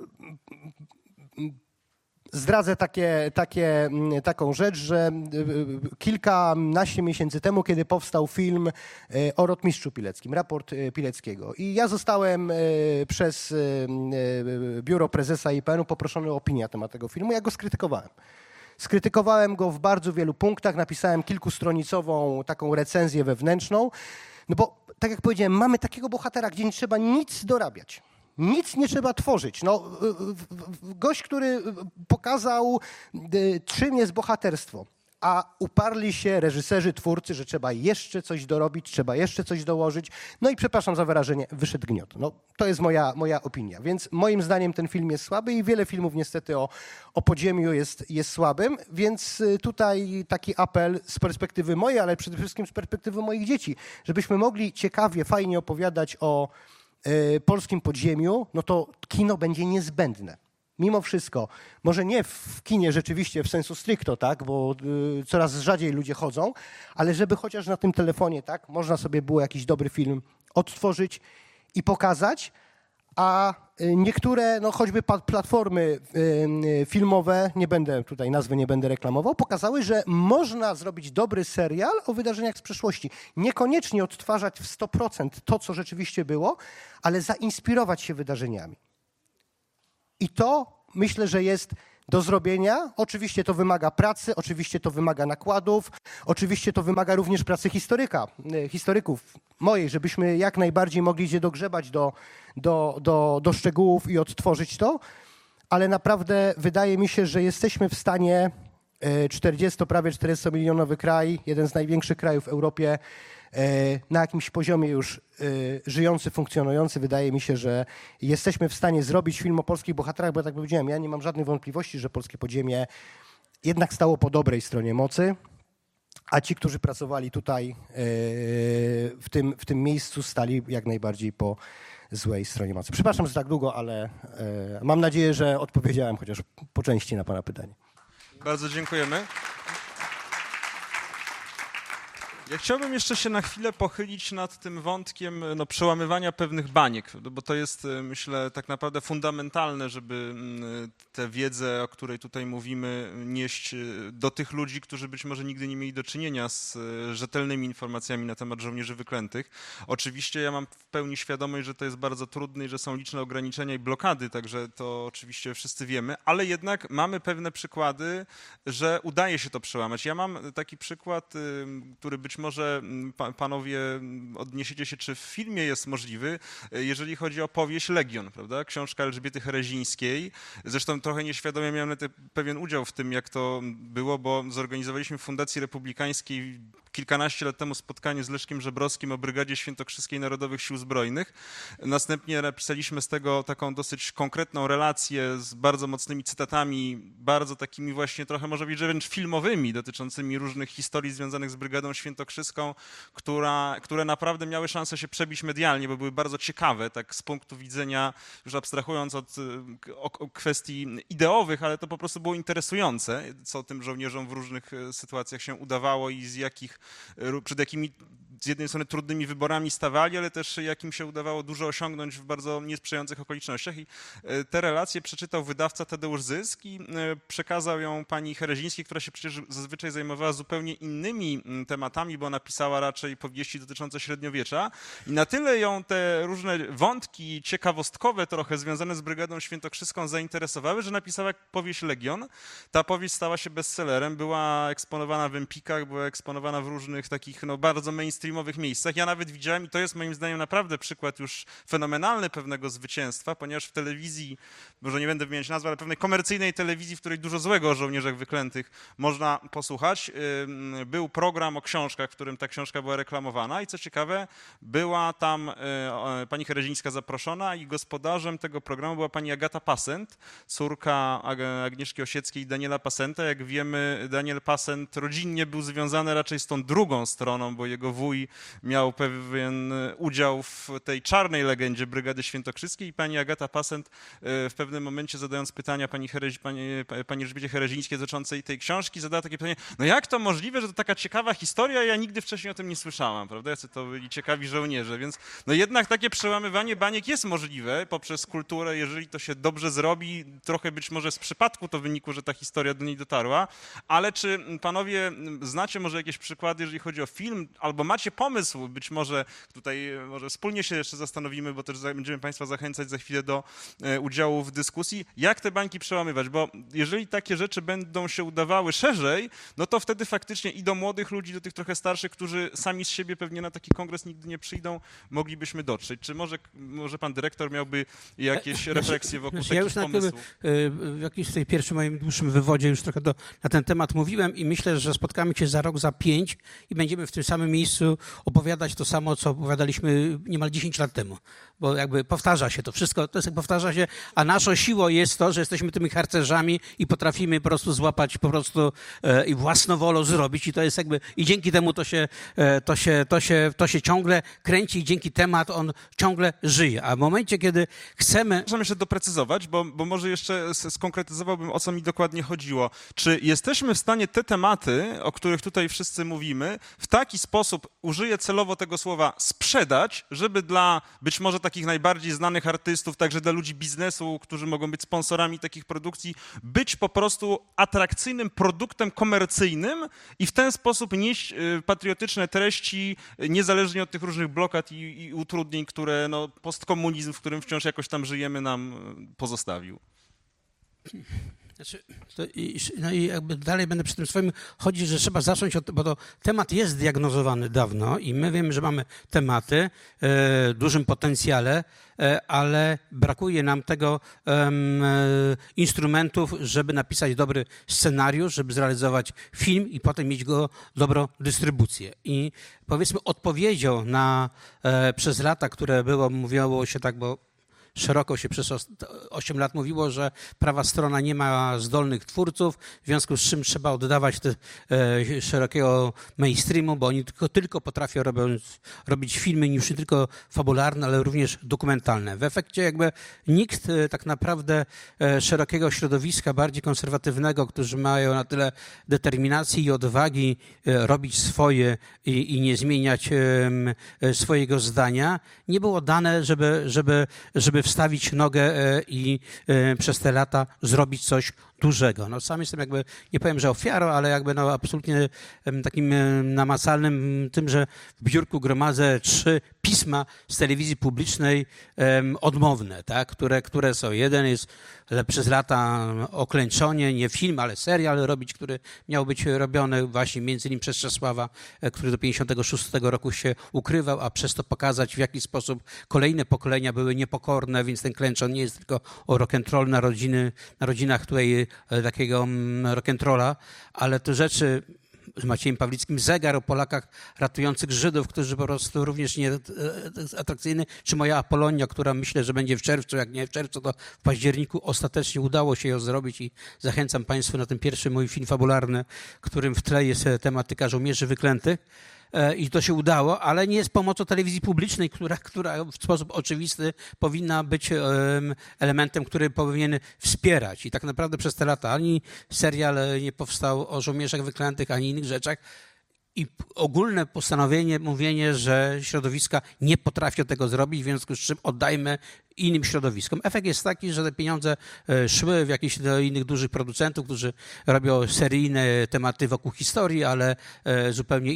zdradzę taką rzecz, że kilkanaście miesięcy temu, kiedy powstał film o rotmistrzu Pileckim, raport Pileckiego. I ja zostałem przez biuro prezesa IPN-u poproszony o opinię na temat tego filmu. Ja go skrytykowałem. Skrytykowałem go w bardzo wielu punktach, napisałem kilkustronicową taką recenzję wewnętrzną, no bo tak jak powiedziałem, mamy takiego bohatera, gdzie nie trzeba nic dorabiać. Nic nie trzeba tworzyć. No, gość, który pokazał, czym jest bohaterstwo, a uparli się reżyserzy, twórcy, że trzeba jeszcze coś dorobić, trzeba jeszcze coś dołożyć. No i przepraszam za wyrażenie, wyszedł gniot. No, to jest moja opinia. Więc moim zdaniem ten film jest słaby i wiele filmów niestety o podziemiu jest słabym. Więc tutaj taki apel z perspektywy mojej, ale przede wszystkim z perspektywy moich dzieci, żebyśmy mogli ciekawie, fajnie opowiadać o polskim podziemiu, no to kino będzie niezbędne. mimo wszystko, może nie w kinie rzeczywiście w sensu stricto, tak, bo coraz rzadziej ludzie chodzą, ale żeby chociaż na tym telefonie, tak, można sobie było jakiś dobry film odtworzyć i pokazać, a niektóre, no choćby platformy filmowe, nazwy nie będę reklamował, pokazały, że można zrobić dobry serial o wydarzeniach z przeszłości. Niekoniecznie odtwarzać w 100% to, co rzeczywiście było, ale zainspirować się wydarzeniami. I to myślę, że jest do zrobienia. Oczywiście to wymaga pracy, oczywiście to wymaga nakładów, oczywiście to wymaga również pracy historyków mojej, żebyśmy jak najbardziej mogli się dogrzebać do szczegółów i odtworzyć to, ale naprawdę wydaje mi się, że jesteśmy w stanie prawie 40-milionowy kraj, jeden z największych krajów w Europie, na jakimś poziomie już żyjący, funkcjonujący. Wydaje mi się, że jesteśmy w stanie zrobić film o polskich bohaterach, bo tak powiedziałem, ja nie mam żadnych wątpliwości, że polskie podziemie jednak stało po dobrej stronie mocy, a ci, którzy pracowali tutaj w tym miejscu, stali jak najbardziej po złej stronie mocy. Przepraszam, że tak długo, ale mam nadzieję, że odpowiedziałem chociaż po części na pana pytanie. Bardzo dziękujemy. Ja chciałbym jeszcze się na chwilę pochylić nad tym wątkiem przełamywania pewnych baniek, bo to jest, myślę, tak naprawdę fundamentalne, żeby tę wiedzę, o której tutaj mówimy, nieść do tych ludzi, którzy być może nigdy nie mieli do czynienia z rzetelnymi informacjami na temat żołnierzy wyklętych. Oczywiście ja mam w pełni świadomość, że to jest bardzo trudne i że są liczne ograniczenia i blokady, także to oczywiście wszyscy wiemy, ale jednak mamy pewne przykłady, że udaje się to przełamać. Ja mam taki przykład, który być może panowie odniesiecie się, czy w filmie jest możliwy, jeżeli chodzi o powieść Legion, prawda? Książka Elżbiety Herezińskiej. Zresztą trochę nieświadomie miałem pewien udział w tym, jak to było, bo zorganizowaliśmy w Fundacji Republikańskiej kilkanaście lat temu spotkanie z Leszkiem Żebrowskim o Brygadzie Świętokrzyskiej Narodowych Sił Zbrojnych. Następnie napisaliśmy z tego taką dosyć konkretną relację z bardzo mocnymi cytatami, bardzo takimi właśnie trochę może być wręcz filmowymi, dotyczącymi różnych historii związanych z Brygadą Świętokrzyską, które naprawdę miały szansę się przebić medialnie, bo były bardzo ciekawe, tak z punktu widzenia, już abstrahując od kwestii ideowych, ale to po prostu było interesujące, co tym żołnierzom w różnych sytuacjach się udawało i przed jakimi z jednej strony trudnymi wyborami stawali, ale też jakim się udawało dużo osiągnąć w bardzo niesprzyjających okolicznościach. I te relacje przeczytał wydawca Tadeusz Zysk i przekazał ją pani Herezińskiej, która się przecież zazwyczaj zajmowała zupełnie innymi tematami, bo napisała raczej powieści dotyczące średniowiecza. I na tyle ją te różne wątki ciekawostkowe trochę związane z Brygadą Świętokrzyską zainteresowały, że napisała powieść Legion. Ta powieść stała się bestsellerem, była eksponowana w Empikach, była eksponowana w różnych takich bardzo mainstreamowych miejscach. Ja nawet widziałem, i to jest moim zdaniem naprawdę przykład już fenomenalny pewnego zwycięstwa, ponieważ w telewizji, może nie będę wymieniać nazwy, ale pewnej komercyjnej telewizji, w której dużo złego o żołnierzach wyklętych można posłuchać, był program o książkach, w którym ta książka była reklamowana i co ciekawe, była tam pani Herezińska zaproszona i gospodarzem tego programu była pani Agata Passent, córka Agnieszki Osieckiej i Daniela Passenta. Jak wiemy, Daniel Passent rodzinnie był związany raczej z tą drugą stroną, bo jego wuj miał pewien udział w tej czarnej legendzie Brygady Świętokrzyskiej i pani Agata Passent w pewnym momencie, zadając pytania pani Elżbiecie Herezińskiej dotyczącej tej książki, zadała takie pytanie, no jak to możliwe, że to taka ciekawa historia, ja nigdy wcześniej o tym nie słyszałam, prawda? Jacy to byli ciekawi żołnierze, więc no jednak takie przełamywanie baniek jest możliwe poprzez kulturę, jeżeli to się dobrze zrobi, trochę być może z przypadku to wynikło, że ta historia do niej dotarła, ale czy panowie znacie może jakieś przykłady, jeżeli chodzi o film, albo macie pomysł, być może tutaj może wspólnie się jeszcze zastanowimy, bo też będziemy państwa zachęcać za chwilę do udziału w dyskusji, jak te bańki przełamywać, bo jeżeli takie rzeczy będą się udawały szerzej, no to wtedy faktycznie i do młodych ludzi, do tych trochę starszych, którzy sami z siebie pewnie na taki kongres nigdy nie przyjdą, moglibyśmy dotrzeć. Czy może pan dyrektor miałby jakieś refleksje wokół takich już pomysłów? W jakimś tej pierwszym moim dłuższym wywodzie już trochę na ten temat mówiłem i myślę, że spotkamy się za rok, za 5 i będziemy w tym samym miejscu prostu opowiadać to samo, co opowiadaliśmy niemal 10 lat temu. Bo jakby powtarza się to wszystko, to jest jak powtarza się, a naszą siłą jest to, że jesteśmy tymi harcerzami i potrafimy po prostu złapać po prostu i własnowolą zrobić i to jest jakby, i dzięki temu to się ciągle kręci i dzięki temat on ciągle żyje. A w momencie, kiedy chcemy... Możemy jeszcze doprecyzować, bo może jeszcze skonkretyzowałbym, o co mi dokładnie chodziło. Czy jesteśmy w stanie te tematy, o których tutaj wszyscy mówimy, w taki sposób, użyję celowo tego słowa, sprzedać, żeby dla być może takich najbardziej znanych artystów, także dla ludzi biznesu, którzy mogą być sponsorami takich produkcji, być po prostu atrakcyjnym produktem komercyjnym i w ten sposób nieść patriotyczne treści, niezależnie od tych różnych blokad i utrudnień, które postkomunizm, w którym wciąż jakoś tam żyjemy, nam pozostawił. Znaczy, no i jakby dalej będę przy tym swoim chodzić, że trzeba zacząć od, bo to temat jest zdiagnozowany dawno i my wiemy, że mamy tematy w dużym potencjale, ale brakuje nam tego instrumentów, żeby napisać dobry scenariusz, żeby zrealizować film i potem mieć go dobrą dystrybucję. I powiedzmy odpowiedzią na przez lata, które mówiło się tak, bo szeroko się przez 8 lat mówiło, że prawa strona nie ma zdolnych twórców, w związku z czym trzeba oddawać te szerokiego mainstreamu, bo oni tylko potrafią robić filmy już nie tylko fabularne, ale również dokumentalne. W efekcie jakby nikt tak naprawdę szerokiego środowiska, bardziej konserwatywnego, którzy mają na tyle determinacji i odwagi robić swoje i nie zmieniać swojego zdania, nie było dane, żeby wstawić nogę i przez te lata zrobić coś dużego. No sam jestem jakby, nie powiem, że ofiarą, ale jakby absolutnie takim namacalnym tym, że w biurku gromadzę 3 pisma z telewizji publicznej odmowne, tak? które są. Jeden jest przez lata oklęczenie, nie film, ale serial robić, który miał być robiony właśnie między innymi przez Czesława, który do 56 roku się ukrywał, a przez to pokazać, w jaki sposób kolejne pokolenia były niepokorne, więc ten klęczon nie jest tylko o rock'n'roll na rodzinach tutaj takiego rock'n'rolla, ale te rzeczy z Maciejem Pawlickim, Zegar o Polakach ratujących Żydów, którzy po prostu również nie atrakcyjny, czy moja Apolonia, która myślę, że będzie w czerwcu, jak nie w czerwcu, to w październiku ostatecznie udało się ją zrobić i zachęcam Państwa na ten pierwszy mój film fabularny, którym w tle jest tematyka żołnierzy wyklętych. I to się udało, ale nie z pomocą telewizji publicznej, która w sposób oczywisty powinna być elementem, który powinien wspierać. I tak naprawdę przez te lata ani serial nie powstał o żołnierzach wyklętych, ani innych rzeczach. I ogólne postanowienie, mówienie, że środowiska nie potrafią tego zrobić, w związku z czym oddajmy innym środowiskom. Efekt jest taki, że te pieniądze szły w jakichś do innych dużych producentów, którzy robią seryjne tematy wokół historii, ale zupełnie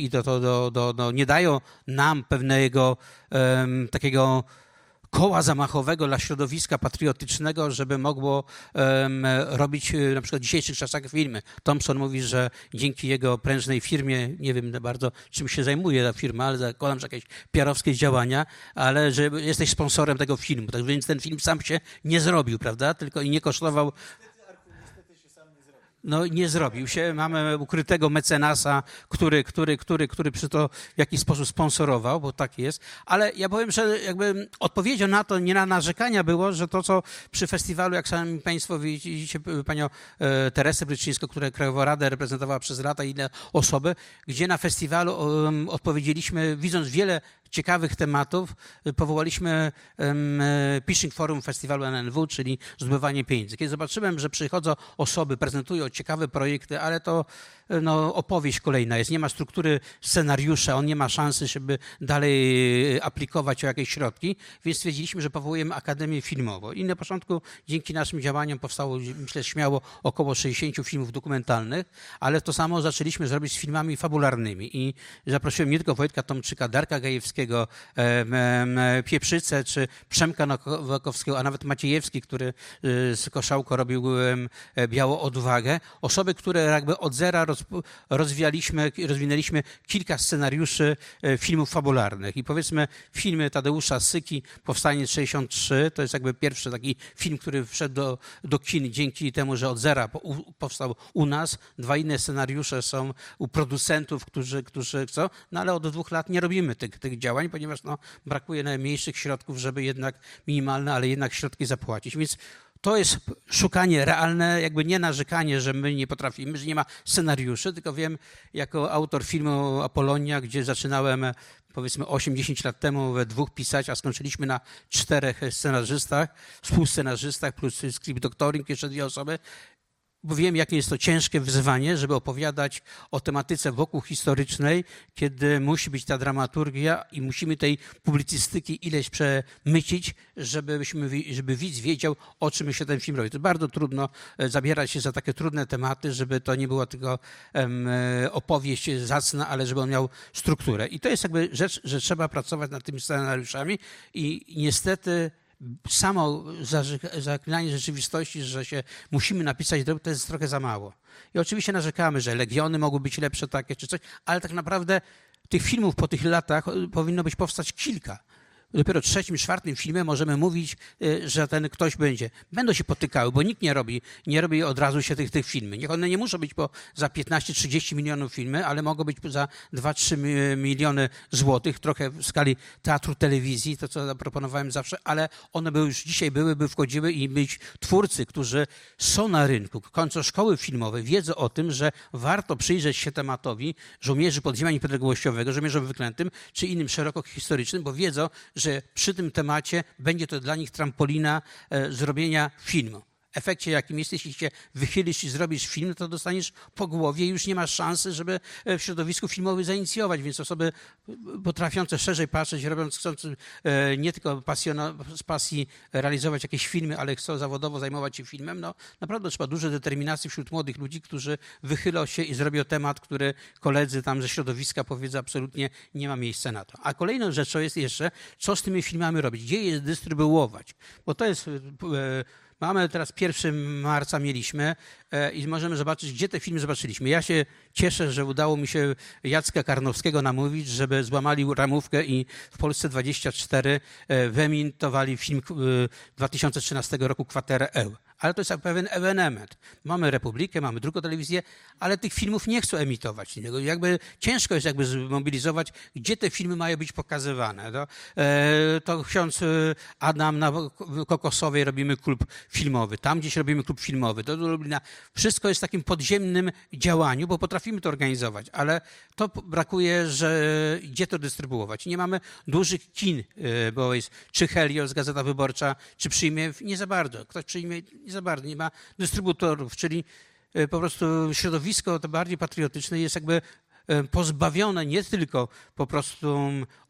nie dają nam pewnego takiego koła zamachowego dla środowiska patriotycznego, żeby mogło robić na przykład w dzisiejszych czasach filmy. Thompson mówi, że dzięki jego prężnej firmie, nie wiem bardzo czym się zajmuje ta firma, ale zakładam, że jakieś PR-owskie działania, ale że jesteś sponsorem tego filmu. Tak więc ten film sam się nie zrobił, prawda? Tylko i nie kosztował... No nie zrobił się. Mamy ukrytego mecenasa, który przy to w jakiś sposób sponsorował, bo tak jest. Ale ja powiem, że jakby odpowiedzią na to, nie na narzekania było, że to, co przy festiwalu, jak sami Państwo widzicie, panią Teresę Bryczyńską, która Krajową Radę reprezentowała przez lata, inne osoby, gdzie na festiwalu odpowiedzieliśmy, widząc wiele ciekawych tematów, powołaliśmy Pitching Forum Festiwalu NNW, czyli zdobywanie pieniędzy. Kiedy zobaczyłem, że przychodzą osoby, prezentują ciekawe projekty, ale to opowieść kolejna jest, nie ma struktury scenariusza, on nie ma szansy, żeby dalej aplikować o jakieś środki, więc stwierdziliśmy, że powołujemy Akademię Filmową. I na początku dzięki naszym działaniom powstało, myślę, śmiało około 60 filmów dokumentalnych, ale to samo zaczęliśmy zrobić z filmami fabularnymi i zaprosiłem nie tylko Wojtka Tomczyka, Darka Gajewskiego, Kwiatkowskiego, Pieprzycę, czy Przemka Nowakowskiego, a nawet Maciejewski, który z Koszałko robił Białą Odwagę. Osoby, które jakby od zera rozwinęliśmy kilka scenariuszy filmów fabularnych. I powiedzmy filmy Tadeusza Syki, Powstanie 63, to jest jakby pierwszy taki film, który wszedł do kin dzięki temu, że od zera powstał u nas. 2 inne scenariusze są u producentów, którzy chcą, no ale od 2 lat nie robimy tych działań, ponieważ brakuje najmniejszych środków, żeby jednak minimalne, ale jednak środki zapłacić. Więc to jest szukanie realne, jakby nie narzekanie, że my nie potrafimy, że nie ma scenariuszy, tylko wiem, jako autor filmu Apolonia, gdzie zaczynałem powiedzmy 8-10 lat temu we 2 pisać, a skończyliśmy na 4 scenarzystach, współscenarzystach plus script doctoring, jeszcze 2 osoby, bo wiem, jakie jest to ciężkie wyzwanie, żeby opowiadać o tematyce wokół historycznej, kiedy musi być ta dramaturgia i musimy tej publicystyki ileś przemycić, żeby widz wiedział, o czym się ten film robi. To bardzo trudno zabierać się za takie trudne tematy, żeby to nie była tylko opowieść zacna, ale żeby on miał strukturę. I to jest jakby rzecz, że trzeba pracować nad tymi scenariuszami i niestety samo zaklinanie rzeczywistości, że się musimy napisać, to jest trochę za mało. I oczywiście narzekamy, że Legiony mogły być lepsze takie czy coś, ale tak naprawdę tych filmów po tych latach powinno być powstać kilka. Dopiero 3., 4. filmie możemy mówić, że ten ktoś będzie. Będą się potykały, bo nikt nie robi od razu się tych filmy. Niech one nie muszą być za 15-30 milionów filmy, ale mogą być za 2-3 miliony złotych, trochę w skali teatru, telewizji, to co zaproponowałem zawsze, ale one by już dzisiaj by wchodziły i być twórcy, którzy są na rynku, kończą szkoły filmowe, wiedzą o tym, że warto przyjrzeć się tematowi żołnierzy podziemia niepodległościowego, żołnierzom wyklętym, czy innym szeroko historycznym, bo wiedzą, że przy tym temacie będzie to dla nich trampolina zrobienia filmu. W efekcie, jakim jest, jeśli się wychylisz i zrobisz film, to dostaniesz po głowie i już nie masz szansy, żeby w środowisku filmowym zainicjować. Więc osoby potrafiące szerzej patrzeć, chcące nie tylko z pasji realizować jakieś filmy, ale chcą zawodowo zajmować się filmem, no naprawdę trzeba dużej determinacji wśród młodych ludzi, którzy wychylą się i zrobią temat, który koledzy tam ze środowiska powiedzą, absolutnie nie ma miejsca na to. A kolejną rzeczą jest jeszcze, co z tymi filmami robić, gdzie je dystrybuować, bo to jest... Mamy teraz 1 marca mieliśmy i możemy zobaczyć, gdzie te filmy zobaczyliśmy. Ja się cieszę, że udało mi się Jacka Karnowskiego namówić, żeby złamali ramówkę i w Polsce 24 wyemitowali film 2013 roku Kwaterę Eł. Ale to jest pewien ewenement. Mamy Republikę, mamy drugą telewizję, ale tych filmów nie chcą emitować. Jakby ciężko jest jakby zmobilizować, gdzie te filmy mają być pokazywane. To ksiądz Adam na Kokosowej robimy klub filmowy, tam gdzieś robimy klub filmowy, do Lublina. Wszystko jest w takim podziemnym działaniu, bo potrafimy to organizować, ale to brakuje, że gdzie to dystrybuować. Nie mamy dużych kin, bo jest czy Helios, Gazeta Wyborcza, czy przyjmie, nie za bardzo. Ktoś przyjmie, nie za bardzo, nie ma dystrybutorów, czyli po prostu środowisko to bardziej patriotyczne jest jakby pozbawione nie tylko po prostu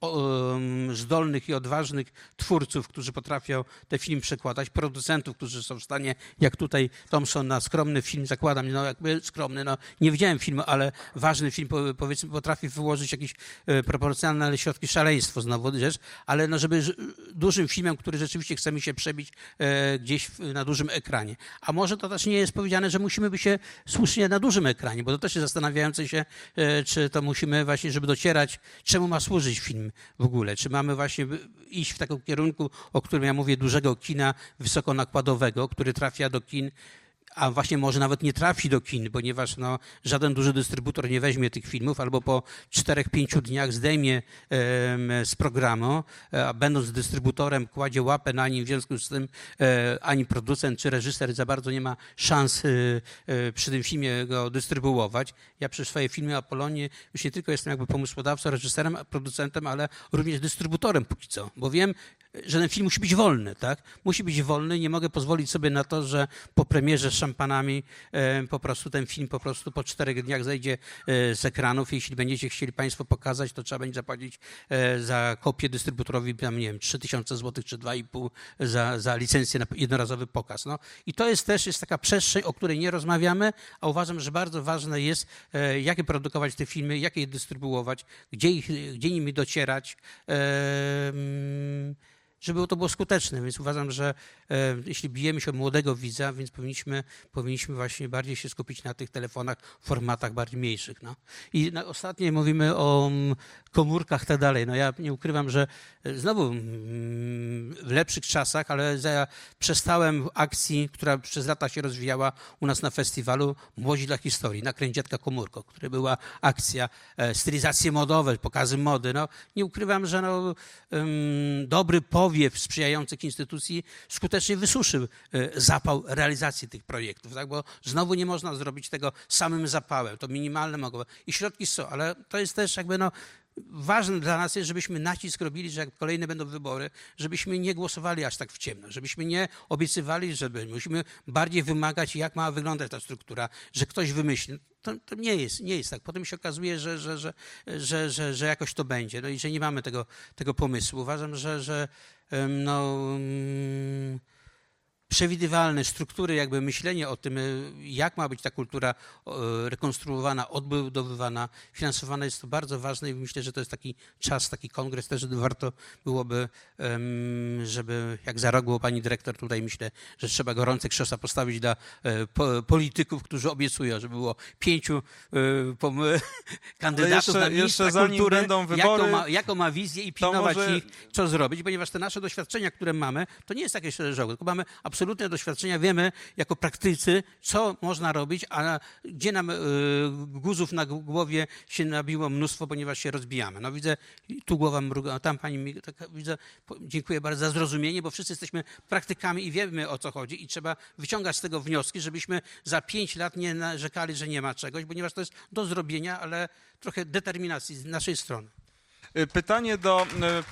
zdolnych i odważnych twórców, którzy potrafią te film przekładać, producentów, którzy są w stanie, jak tutaj Thompson na skromny film, zakładam, jakby skromny, nie widziałem filmu, ale ważny film, powiedzmy, potrafi wyłożyć jakieś proporcjonalne środki, szaleństwo znowu rzecz, ale żeby dużym filmem, który rzeczywiście chcemy się przebić gdzieś na dużym ekranie. A może to też nie jest powiedziane, że musimy być się słusznie na dużym ekranie, bo to też jest zastanawiające się, czy to musimy właśnie, żeby docierać, czemu ma służyć film w ogóle. Czy mamy właśnie iść w takim kierunku, o którym ja mówię, dużego kina wysokonakładowego, który trafia do kin, a właśnie może nawet nie trafi do kin, ponieważ żaden duży dystrybutor nie weźmie tych filmów albo po 4-5 dniach zdejmie z programu, a będąc dystrybutorem kładzie łapę na nim, w związku z tym ani producent czy reżyser za bardzo nie ma szans przy tym filmie go dystrybuować. Ja przy swojej filmie Apolonie już nie tylko jestem jakby pomysłodawcą, reżyserem, producentem, ale również dystrybutorem póki co, bo wiem, że ten film musi być wolny, tak? Musi być wolny, nie mogę pozwolić sobie na to, że po premierze szampanami, po prostu ten film po prostu po 4 dniach zejdzie z ekranów. Jeśli będziecie chcieli państwo pokazać, to trzeba będzie zapłacić za kopię dystrybutorowi, tam, nie wiem, 3000 zł czy 2,5 za licencję na jednorazowy pokaz. No. I to jest taka przestrzeń, o której nie rozmawiamy, a uważam, że bardzo ważne jest, jakie produkować te filmy, jakie je dystrybuować, gdzie nimi docierać, żeby to było skuteczne. Więc uważam, że jeśli bijemy się o młodego widza, więc powinniśmy właśnie bardziej się skupić na tych telefonach w formatach bardziej mniejszych. No. I ostatnio mówimy o komórkach i tak dalej. No ja nie ukrywam, że znowu w lepszych czasach, ale ja przestałem akcji, która przez lata się rozwijała u nas na festiwalu Młodzi dla historii, Nakręć dziadka komórko, która była akcja, stylizacje modowe, pokazy mody. No, nie ukrywam, że dobry powiew sprzyjających instytucji skutecznie wysuszył zapał realizacji tych projektów, tak? Bo znowu nie można zrobić tego samym zapałem, to minimalne mogło. I środki są, ale to jest też jakby ważne dla nas jest, żebyśmy nacisk robili, że jak kolejne będą wybory, żebyśmy nie głosowali aż tak w ciemno, żebyśmy nie obiecywali, musimy bardziej wymagać, jak ma wyglądać ta struktura, że ktoś wymyśli. To nie jest tak. Potem się okazuje, że jakoś to będzie. No i że nie mamy tego pomysłu. Uważam, że przewidywalne struktury, jakby myślenie o tym, jak ma być ta kultura rekonstruowana, odbudowywana, finansowana, jest to bardzo ważne i myślę, że to jest taki czas, taki kongres też, że warto byłoby, żeby jak za rok było pani dyrektor, tutaj myślę, że trzeba gorące krzesła postawić dla polityków, którzy obiecują, żeby było 5 kandydatów na ministra kultury, będą wybory, jaką ma wizję i pilnować ich, co zrobić, ponieważ te nasze doświadczenia, które mamy, to nie jest takie szeregowe, tylko mamy absolutne doświadczenia, wiemy jako praktycy, co można robić, a gdzie nam guzów na głowie się nabiło mnóstwo, ponieważ się rozbijamy. No widzę, tu głowa mruga, tam pani widzę, dziękuję bardzo za zrozumienie, bo wszyscy jesteśmy praktykami i wiemy, o co chodzi i trzeba wyciągać z tego wnioski, żebyśmy za 5 lat nie narzekali, że nie ma czegoś, ponieważ to jest do zrobienia, ale trochę determinacji z naszej strony. Pytanie do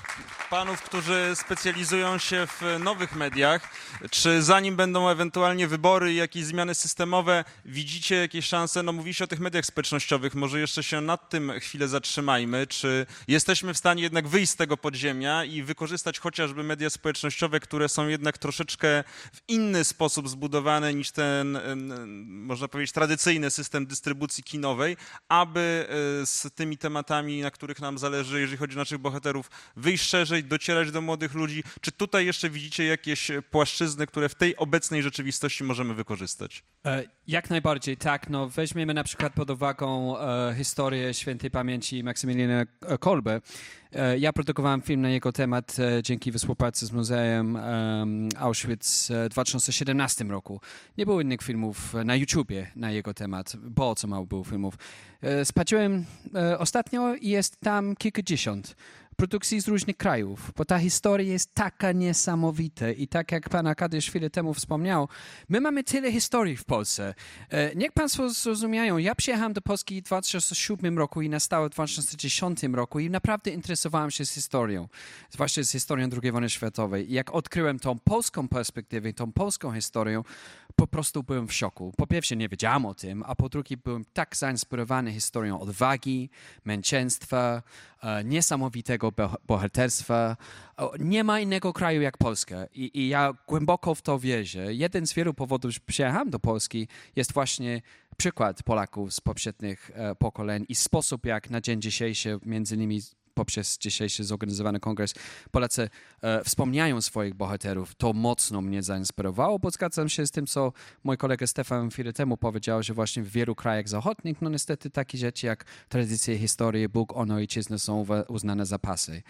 panów, którzy specjalizują się w nowych mediach. Czy zanim będą ewentualnie wybory i jakieś zmiany systemowe, widzicie jakieś szanse? No mówi się o tych mediach społecznościowych, może jeszcze się nad tym chwilę zatrzymajmy. Czy jesteśmy w stanie jednak wyjść z tego podziemia i wykorzystać chociażby media społecznościowe, które są jednak troszeczkę w inny sposób zbudowane niż ten, można powiedzieć, tradycyjny system dystrybucji kinowej, aby z tymi tematami, na których nam zależy, jeżeli chodzi o naszych bohaterów, wyjść szerzej, docierać do młodych ludzi? Czy tutaj jeszcze widzicie jakieś płaszczyzny, które w tej obecnej rzeczywistości możemy wykorzystać? Jak najbardziej, tak. No, weźmiemy na przykład pod uwagę historię świętej pamięci Maksymiliana Kolbe. Ja produkowałem film na jego temat dzięki współpracy z Muzeum Auschwitz w 2017 roku. Nie było innych filmów na YouTubie na jego temat, bardzo mało było filmów. Sprawdziłem ostatnio i jest tam kilkadziesiąt produkcji z różnych krajów, bo ta historia jest taka niesamowita i tak jak pan Arkadiusz chwilę temu wspomniał, my mamy tyle historii w Polsce. Niech państwo zrozumieją, ja przyjechałem do Polski w 2007 roku i na stałe w 2010 roku i naprawdę interesowałem się z historią, zwłaszcza z historią II wojny światowej. I jak odkryłem tą polską perspektywę, tą polską historię, po prostu byłem w szoku. Po pierwsze nie wiedziałem o tym, a po drugie byłem tak zainspirowany historią odwagi, męczeństwa, niesamowitego bohaterstwa. Nie ma innego kraju jak Polska i ja głęboko w to wierzę. Jeden z wielu powodów, że przyjechałem do Polski, jest właśnie przykład Polaków z poprzednich pokoleń i sposób, jak na dzień dzisiejszy, między innymi poprzez dzisiejszy zorganizowany kongres, Polacy wspomniają swoich bohaterów. To mocno mnie zainspirowało, bo zgadzam się z tym, co mój kolega Stefan chwilę temu powiedział, że właśnie w wielu krajach zachodnich, no niestety takie rzeczy jak tradycje, historie, Bóg, honor, ojczyzna są uznane za pasy.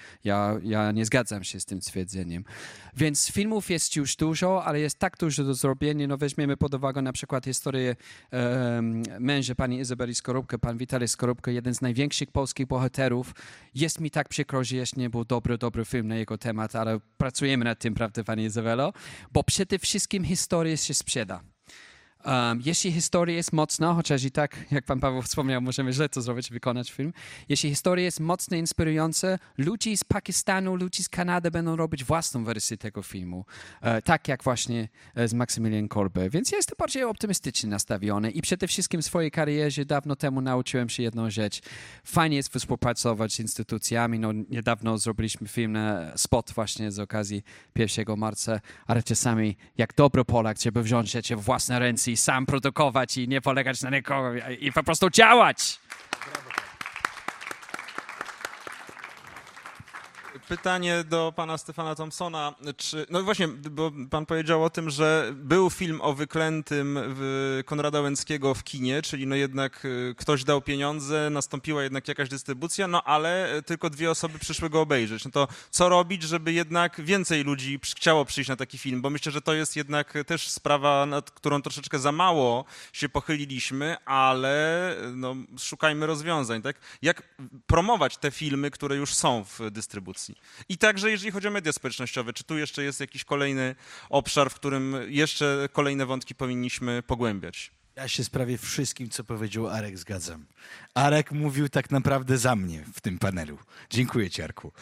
Ja nie zgadzam się z tym stwierdzeniem. Więc filmów jest już dużo, ale jest tak dużo do zrobienia. No weźmiemy pod uwagę na przykład historię męża pani Izabeli Skorupka, pan Witali Skorupka, jeden z największych polskich bohaterów. Jest mi tak przykro, że jeszcze nie był dobry film na jego temat, ale pracujemy nad tym, prawda, pani Izabelo? Bo przede wszystkim historia się sprzeda. Jeśli historia jest mocna, chociaż i tak, jak pan Paweł wspomniał, możemy źle to zrobić, wykonać film. Jeśli historia jest mocna, inspirująca, ludzie z Pakistanu, ludzie z Kanady będą robić własną wersję tego filmu. Tak jak właśnie z Maximilian Kolbe. Więc ja jestem bardziej optymistycznie nastawiony i przede wszystkim w swojej karierze dawno temu nauczyłem się jedną rzecz. Fajnie jest współpracować z instytucjami. No, niedawno zrobiliśmy film na spot właśnie z okazji 1 marca, ale czasami jak dobry Polak trzeba wziąć rzeczy w własne ręce i sam produkować i nie polegać na nikogo i po prostu działać. Pytanie do pana Stefana Thompsona. No właśnie, bo pan powiedział o tym, że był film o Wyklętym Konrada Łęckiego w kinie, czyli no jednak ktoś dał pieniądze, nastąpiła jednak jakaś dystrybucja, no ale tylko 2 osoby przyszły go obejrzeć. No to co robić, żeby jednak więcej ludzi chciało przyjść na taki film? Bo myślę, że to jest jednak też sprawa, nad którą troszeczkę za mało się pochyliliśmy, ale no, szukajmy rozwiązań, tak? Jak promować te filmy, które już są w dystrybucji? I także jeżeli chodzi o media społecznościowe, czy tu jeszcze jest jakiś kolejny obszar, w którym jeszcze kolejne wątki powinniśmy pogłębiać? Ja się z prawie wszystkim, co powiedział Arek, zgadzam. Arek mówił tak naprawdę za mnie w tym panelu. Dziękuję ci, Arku.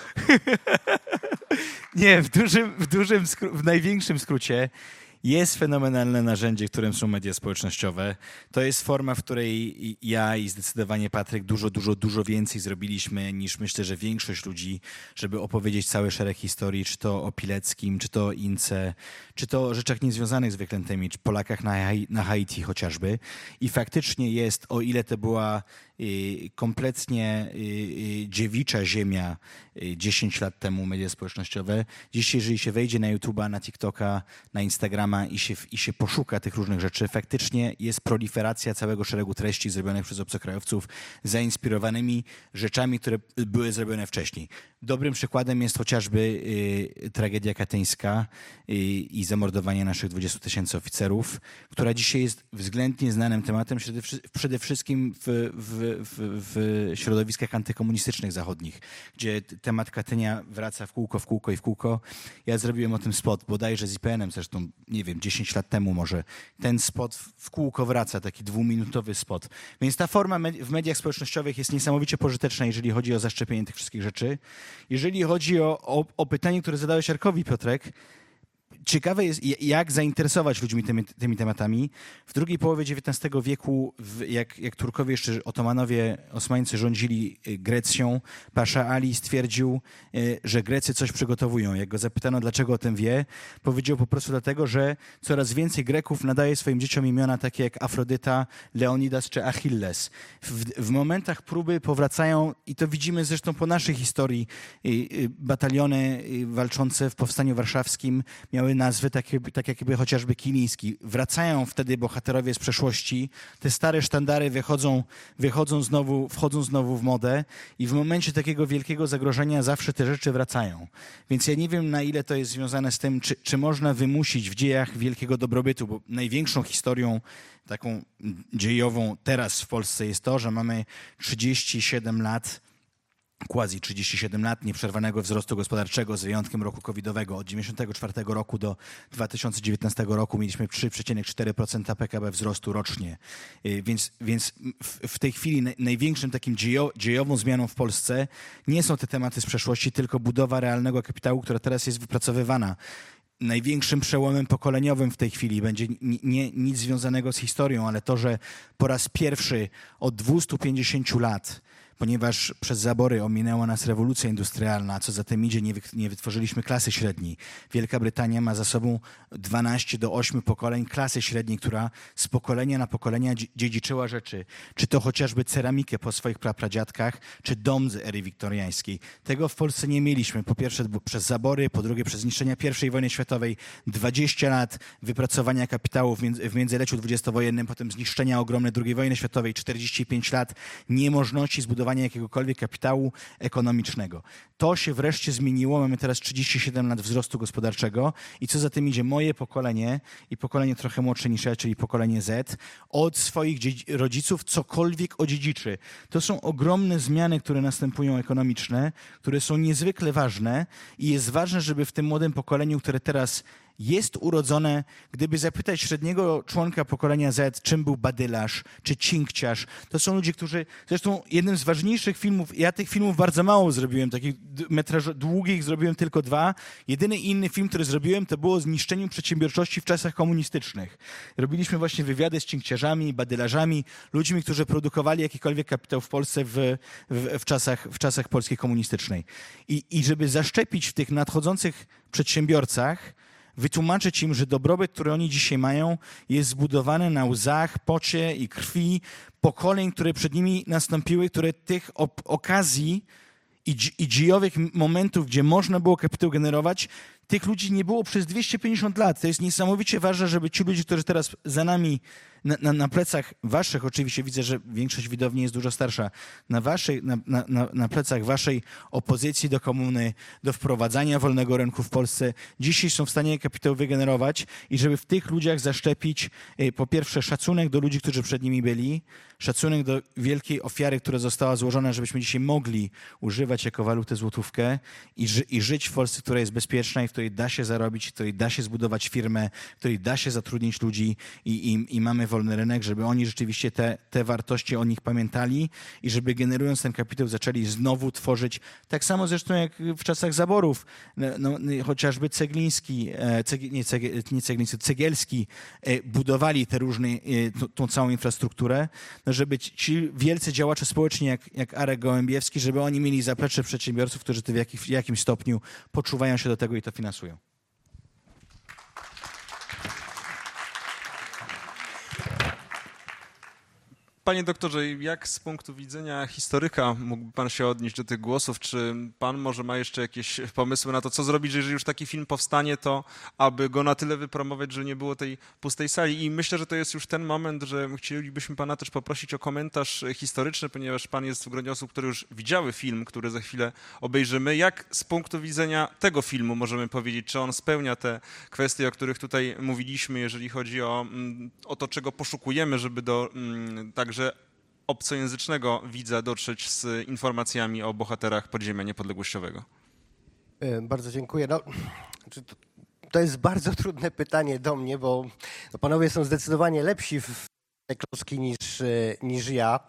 Nie, w największym skrócie jest fenomenalne narzędzie, którym są media społecznościowe. To jest forma, w której ja i zdecydowanie Patryk dużo więcej zrobiliśmy niż myślę, że większość ludzi, żeby opowiedzieć cały szereg historii, czy to o Pileckim, czy to o Ince, czy to o rzeczach niezwiązanych z Wyklętymi, czy Polakach na Haiti chociażby. I faktycznie jest, o ile to była kompletnie dziewicza ziemia 10 lat temu, media społecznościowe. Dziś, jeżeli się wejdzie na YouTube'a, na TikToka, na Instagrama i się poszuka tych różnych rzeczy, faktycznie jest proliferacja całego szeregu treści zrobionych przez obcokrajowców, zainspirowanymi rzeczami, które były zrobione wcześniej. Dobrym przykładem jest chociażby tragedia katyńska i zamordowanie naszych 20 000 oficerów, która dzisiaj jest względnie znanym tematem przede wszystkim w środowiskach antykomunistycznych zachodnich, gdzie temat Katynia wraca w kółko. Ja zrobiłem o tym spot, bodajże z IPN-em zresztą, nie wiem, 10 lat temu może. Ten spot w kółko wraca, taki 2-minutowy spot. Więc ta forma w mediach społecznościowych jest niesamowicie pożyteczna, jeżeli chodzi o zaszczepienie tych wszystkich rzeczy. Jeżeli chodzi o pytanie, które zadałeś Jarkowi, Piotrek, ciekawe jest, jak zainteresować ludźmi tymi tematami. W drugiej połowie XIX wieku, jak Turkowie jeszcze Otomanowie, Osmańcy rządzili Grecją, Pasza Ali stwierdził, że Grecy coś przygotowują. Jak go zapytano, dlaczego o tym wie, powiedział po prostu dlatego, że coraz więcej Greków nadaje swoim dzieciom imiona takie jak Afrodyta, Leonidas czy Achilles. W momentach próby powracają, i to widzimy zresztą po naszej historii, bataliony walczące w Powstaniu Warszawskim miały nazwy tak jakby chociażby Kiliński. Wracają wtedy bohaterowie z przeszłości, te stare sztandary wchodzą znowu w modę i w momencie takiego wielkiego zagrożenia zawsze te rzeczy wracają. Więc ja nie wiem, na ile to jest związane z tym, czy można wymusić w dziejach wielkiego dobrobytu, bo największą historią taką dziejową teraz w Polsce jest to, że mamy 37 lat nieprzerwanego wzrostu gospodarczego z wyjątkiem roku covidowego. Od 1994 roku do 2019 roku mieliśmy 3,4% PKB wzrostu rocznie. Więc w tej chwili największym takim dziejową zmianą w Polsce nie są te tematy z przeszłości, tylko budowa realnego kapitału, która teraz jest wypracowywana. Największym przełomem pokoleniowym w tej chwili będzie nic związanego z historią, ale to, że po raz pierwszy od 250 lat, ponieważ przez zabory ominęła nas rewolucja industrialna, a co za tym idzie, nie wytworzyliśmy klasy średniej. Wielka Brytania ma za sobą 12 do 8 pokoleń klasy średniej, która z pokolenia na pokolenia dziedziczyła rzeczy. Czy to chociażby ceramikę po swoich prapradziadkach, czy dom z ery wiktoriańskiej. Tego w Polsce nie mieliśmy. Po pierwsze przez zabory, po drugie przez zniszczenia I wojny światowej, 20 lat wypracowania kapitału w międzyleciu dwudziestowojennym, potem zniszczenia ogromne II wojny światowej, 45 lat niemożności zbudowania jakiegokolwiek kapitału ekonomicznego. To się wreszcie zmieniło. Mamy teraz 37 lat wzrostu gospodarczego i co za tym idzie, moje pokolenie i pokolenie trochę młodsze niż ja, czyli pokolenie Z, od swoich rodziców cokolwiek odziedziczy. To są ogromne zmiany, które następują ekonomiczne, które są niezwykle ważne i jest ważne, żeby w tym młodym pokoleniu, które teraz jest urodzone. Gdyby zapytać średniego członka pokolenia Z, czym był Badylarz czy Cinkciarz, to są ludzie, którzy... Zresztą jednym z ważniejszych filmów, ja tych filmów bardzo mało zrobiłem, takich długich zrobiłem tylko 2. Jedyny inny film, który zrobiłem, to było o zniszczeniu przedsiębiorczości w czasach komunistycznych. Robiliśmy właśnie wywiady z Cinkciarzami, Badylarzami, ludźmi, którzy produkowali jakikolwiek kapitał w Polsce w czasach Polski komunistycznej. I żeby zaszczepić w tych nadchodzących przedsiębiorcach, wytłumaczyć im, że dobrobyt, który oni dzisiaj mają, jest zbudowany na łzach, pocie i krwi pokoleń, które przed nimi nastąpiły, które tych okazji i dziejowych momentów, gdzie można było kapitał generować, tych ludzi nie było przez 250 lat. To jest niesamowicie ważne, żeby ci ludzie, którzy teraz za nami, na plecach waszych, oczywiście widzę, że większość widowni jest dużo starsza, na plecach waszej opozycji do komuny, do wprowadzania wolnego rynku w Polsce, dzisiaj są w stanie kapitał wygenerować i żeby w tych ludziach zaszczepić po pierwsze szacunek do ludzi, którzy przed nimi byli, szacunek do wielkiej ofiary, która została złożona, żebyśmy dzisiaj mogli używać jako walutę złotówkę i żyć w Polsce, która jest bezpieczna i w której da się zarobić, w której da się zbudować firmę, w której da się zatrudnić ludzi i mamy wolny rynek, żeby oni rzeczywiście te wartości o nich pamiętali i żeby generując ten kapitał zaczęli znowu tworzyć, tak samo zresztą jak w czasach zaborów, chociażby Cegielski budowali te różne, tą całą infrastrukturę, żeby ci wielcy działacze społeczni jak Arek Gołębiewski, żeby oni mieli zaplecze przedsiębiorców, którzy w jakimś stopniu poczuwają się do tego i to finansują. Panie doktorze, jak z punktu widzenia historyka mógłby pan się odnieść do tych głosów? Czy pan może ma jeszcze jakieś pomysły na to, co zrobić, że jeżeli już taki film powstanie, to aby go na tyle wypromować, że nie było tej pustej sali? I myślę, że to jest już ten moment, że chcielibyśmy pana też poprosić o komentarz historyczny, ponieważ pan jest w gronie osób, które już widziały film, który za chwilę obejrzymy. Jak z punktu widzenia tego filmu możemy powiedzieć, czy on spełnia te kwestie, o których tutaj mówiliśmy, jeżeli chodzi o to, czego poszukujemy, żeby także obcojęzycznego widza dotrzeć z informacjami o bohaterach podziemia niepodległościowego? Bardzo dziękuję. To jest bardzo trudne pytanie do mnie, bo panowie są zdecydowanie lepsi w tej klocki niż ja.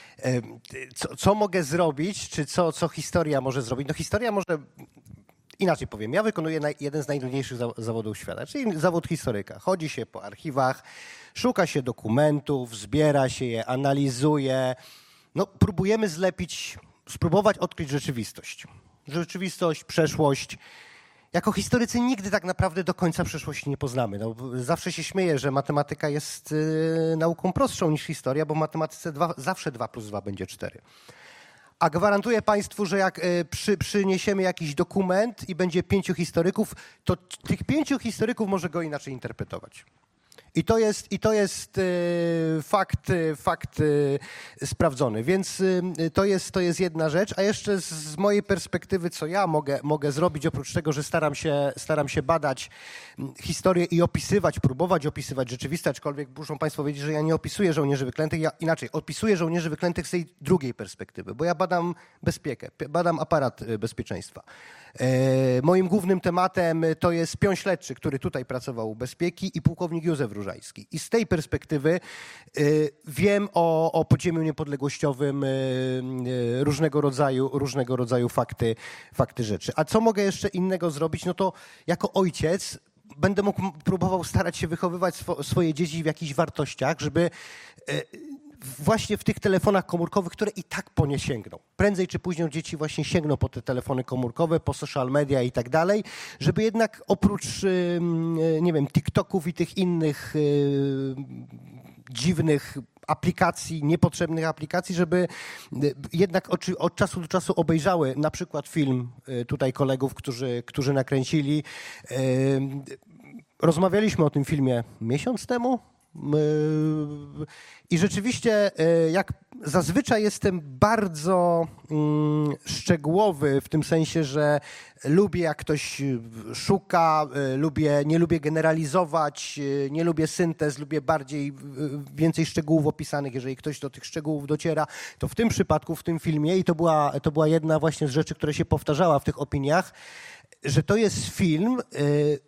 Co mogę zrobić, czy co historia może zrobić? No historia może... Inaczej powiem, ja wykonuję jeden z najtrudniejszych zawodów świata, czyli zawód historyka. Chodzi się po archiwach, szuka się dokumentów, zbiera się je, analizuje. Próbujemy spróbować odkryć rzeczywistość. Rzeczywistość, przeszłość. Jako historycy nigdy tak naprawdę do końca przeszłości nie poznamy. Zawsze się śmieję, że matematyka jest nauką prostszą niż historia, bo w matematyce zawsze 2 + 2 będzie 4. A gwarantuję państwu, że jak przyniesiemy jakiś dokument i będzie 5 historyków, to tych 5 historyków może go inaczej interpretować. I to jest fakt sprawdzony, więc to jest jedna rzecz. A jeszcze z mojej perspektywy, co ja mogę zrobić, oprócz tego, że staram się badać historię i próbować opisywać rzeczywistość, aczkolwiek muszą państwo wiedzieć, że ja nie opisuję żołnierzy wyklętych, ja inaczej, opisuję żołnierzy wyklętych z tej drugiej perspektywy, bo ja badam bezpiekę, badam aparat bezpieczeństwa. Moim głównym tematem to jest pion śledczy, który tutaj pracował u bezpieki i pułkownik Józef Różański. I z tej perspektywy wiem o podziemiu niepodległościowym różnego rodzaju fakty rzeczy. A co mogę jeszcze innego zrobić? No to jako ojciec będę mógł próbował starać się wychowywać swoje dzieci w jakichś wartościach, żeby właśnie w tych telefonach komórkowych, które i tak po nie sięgną. Prędzej czy później dzieci właśnie sięgną po te telefony komórkowe, po social media i tak dalej, żeby jednak oprócz, nie wiem, TikToków i tych innych dziwnych aplikacji, niepotrzebnych aplikacji, żeby jednak od czasu do czasu obejrzały na przykład film tutaj kolegów, którzy nakręcili. Rozmawialiśmy o tym filmie miesiąc temu. I rzeczywiście, jak zazwyczaj jestem bardzo szczegółowy w tym sensie, że lubię jak ktoś szuka, nie lubię generalizować, nie lubię syntez, lubię więcej szczegółów opisanych, jeżeli ktoś do tych szczegółów dociera, to w tym przypadku, w tym filmie, i to była jedna właśnie z rzeczy, która się powtarzała w tych opiniach, że to jest film,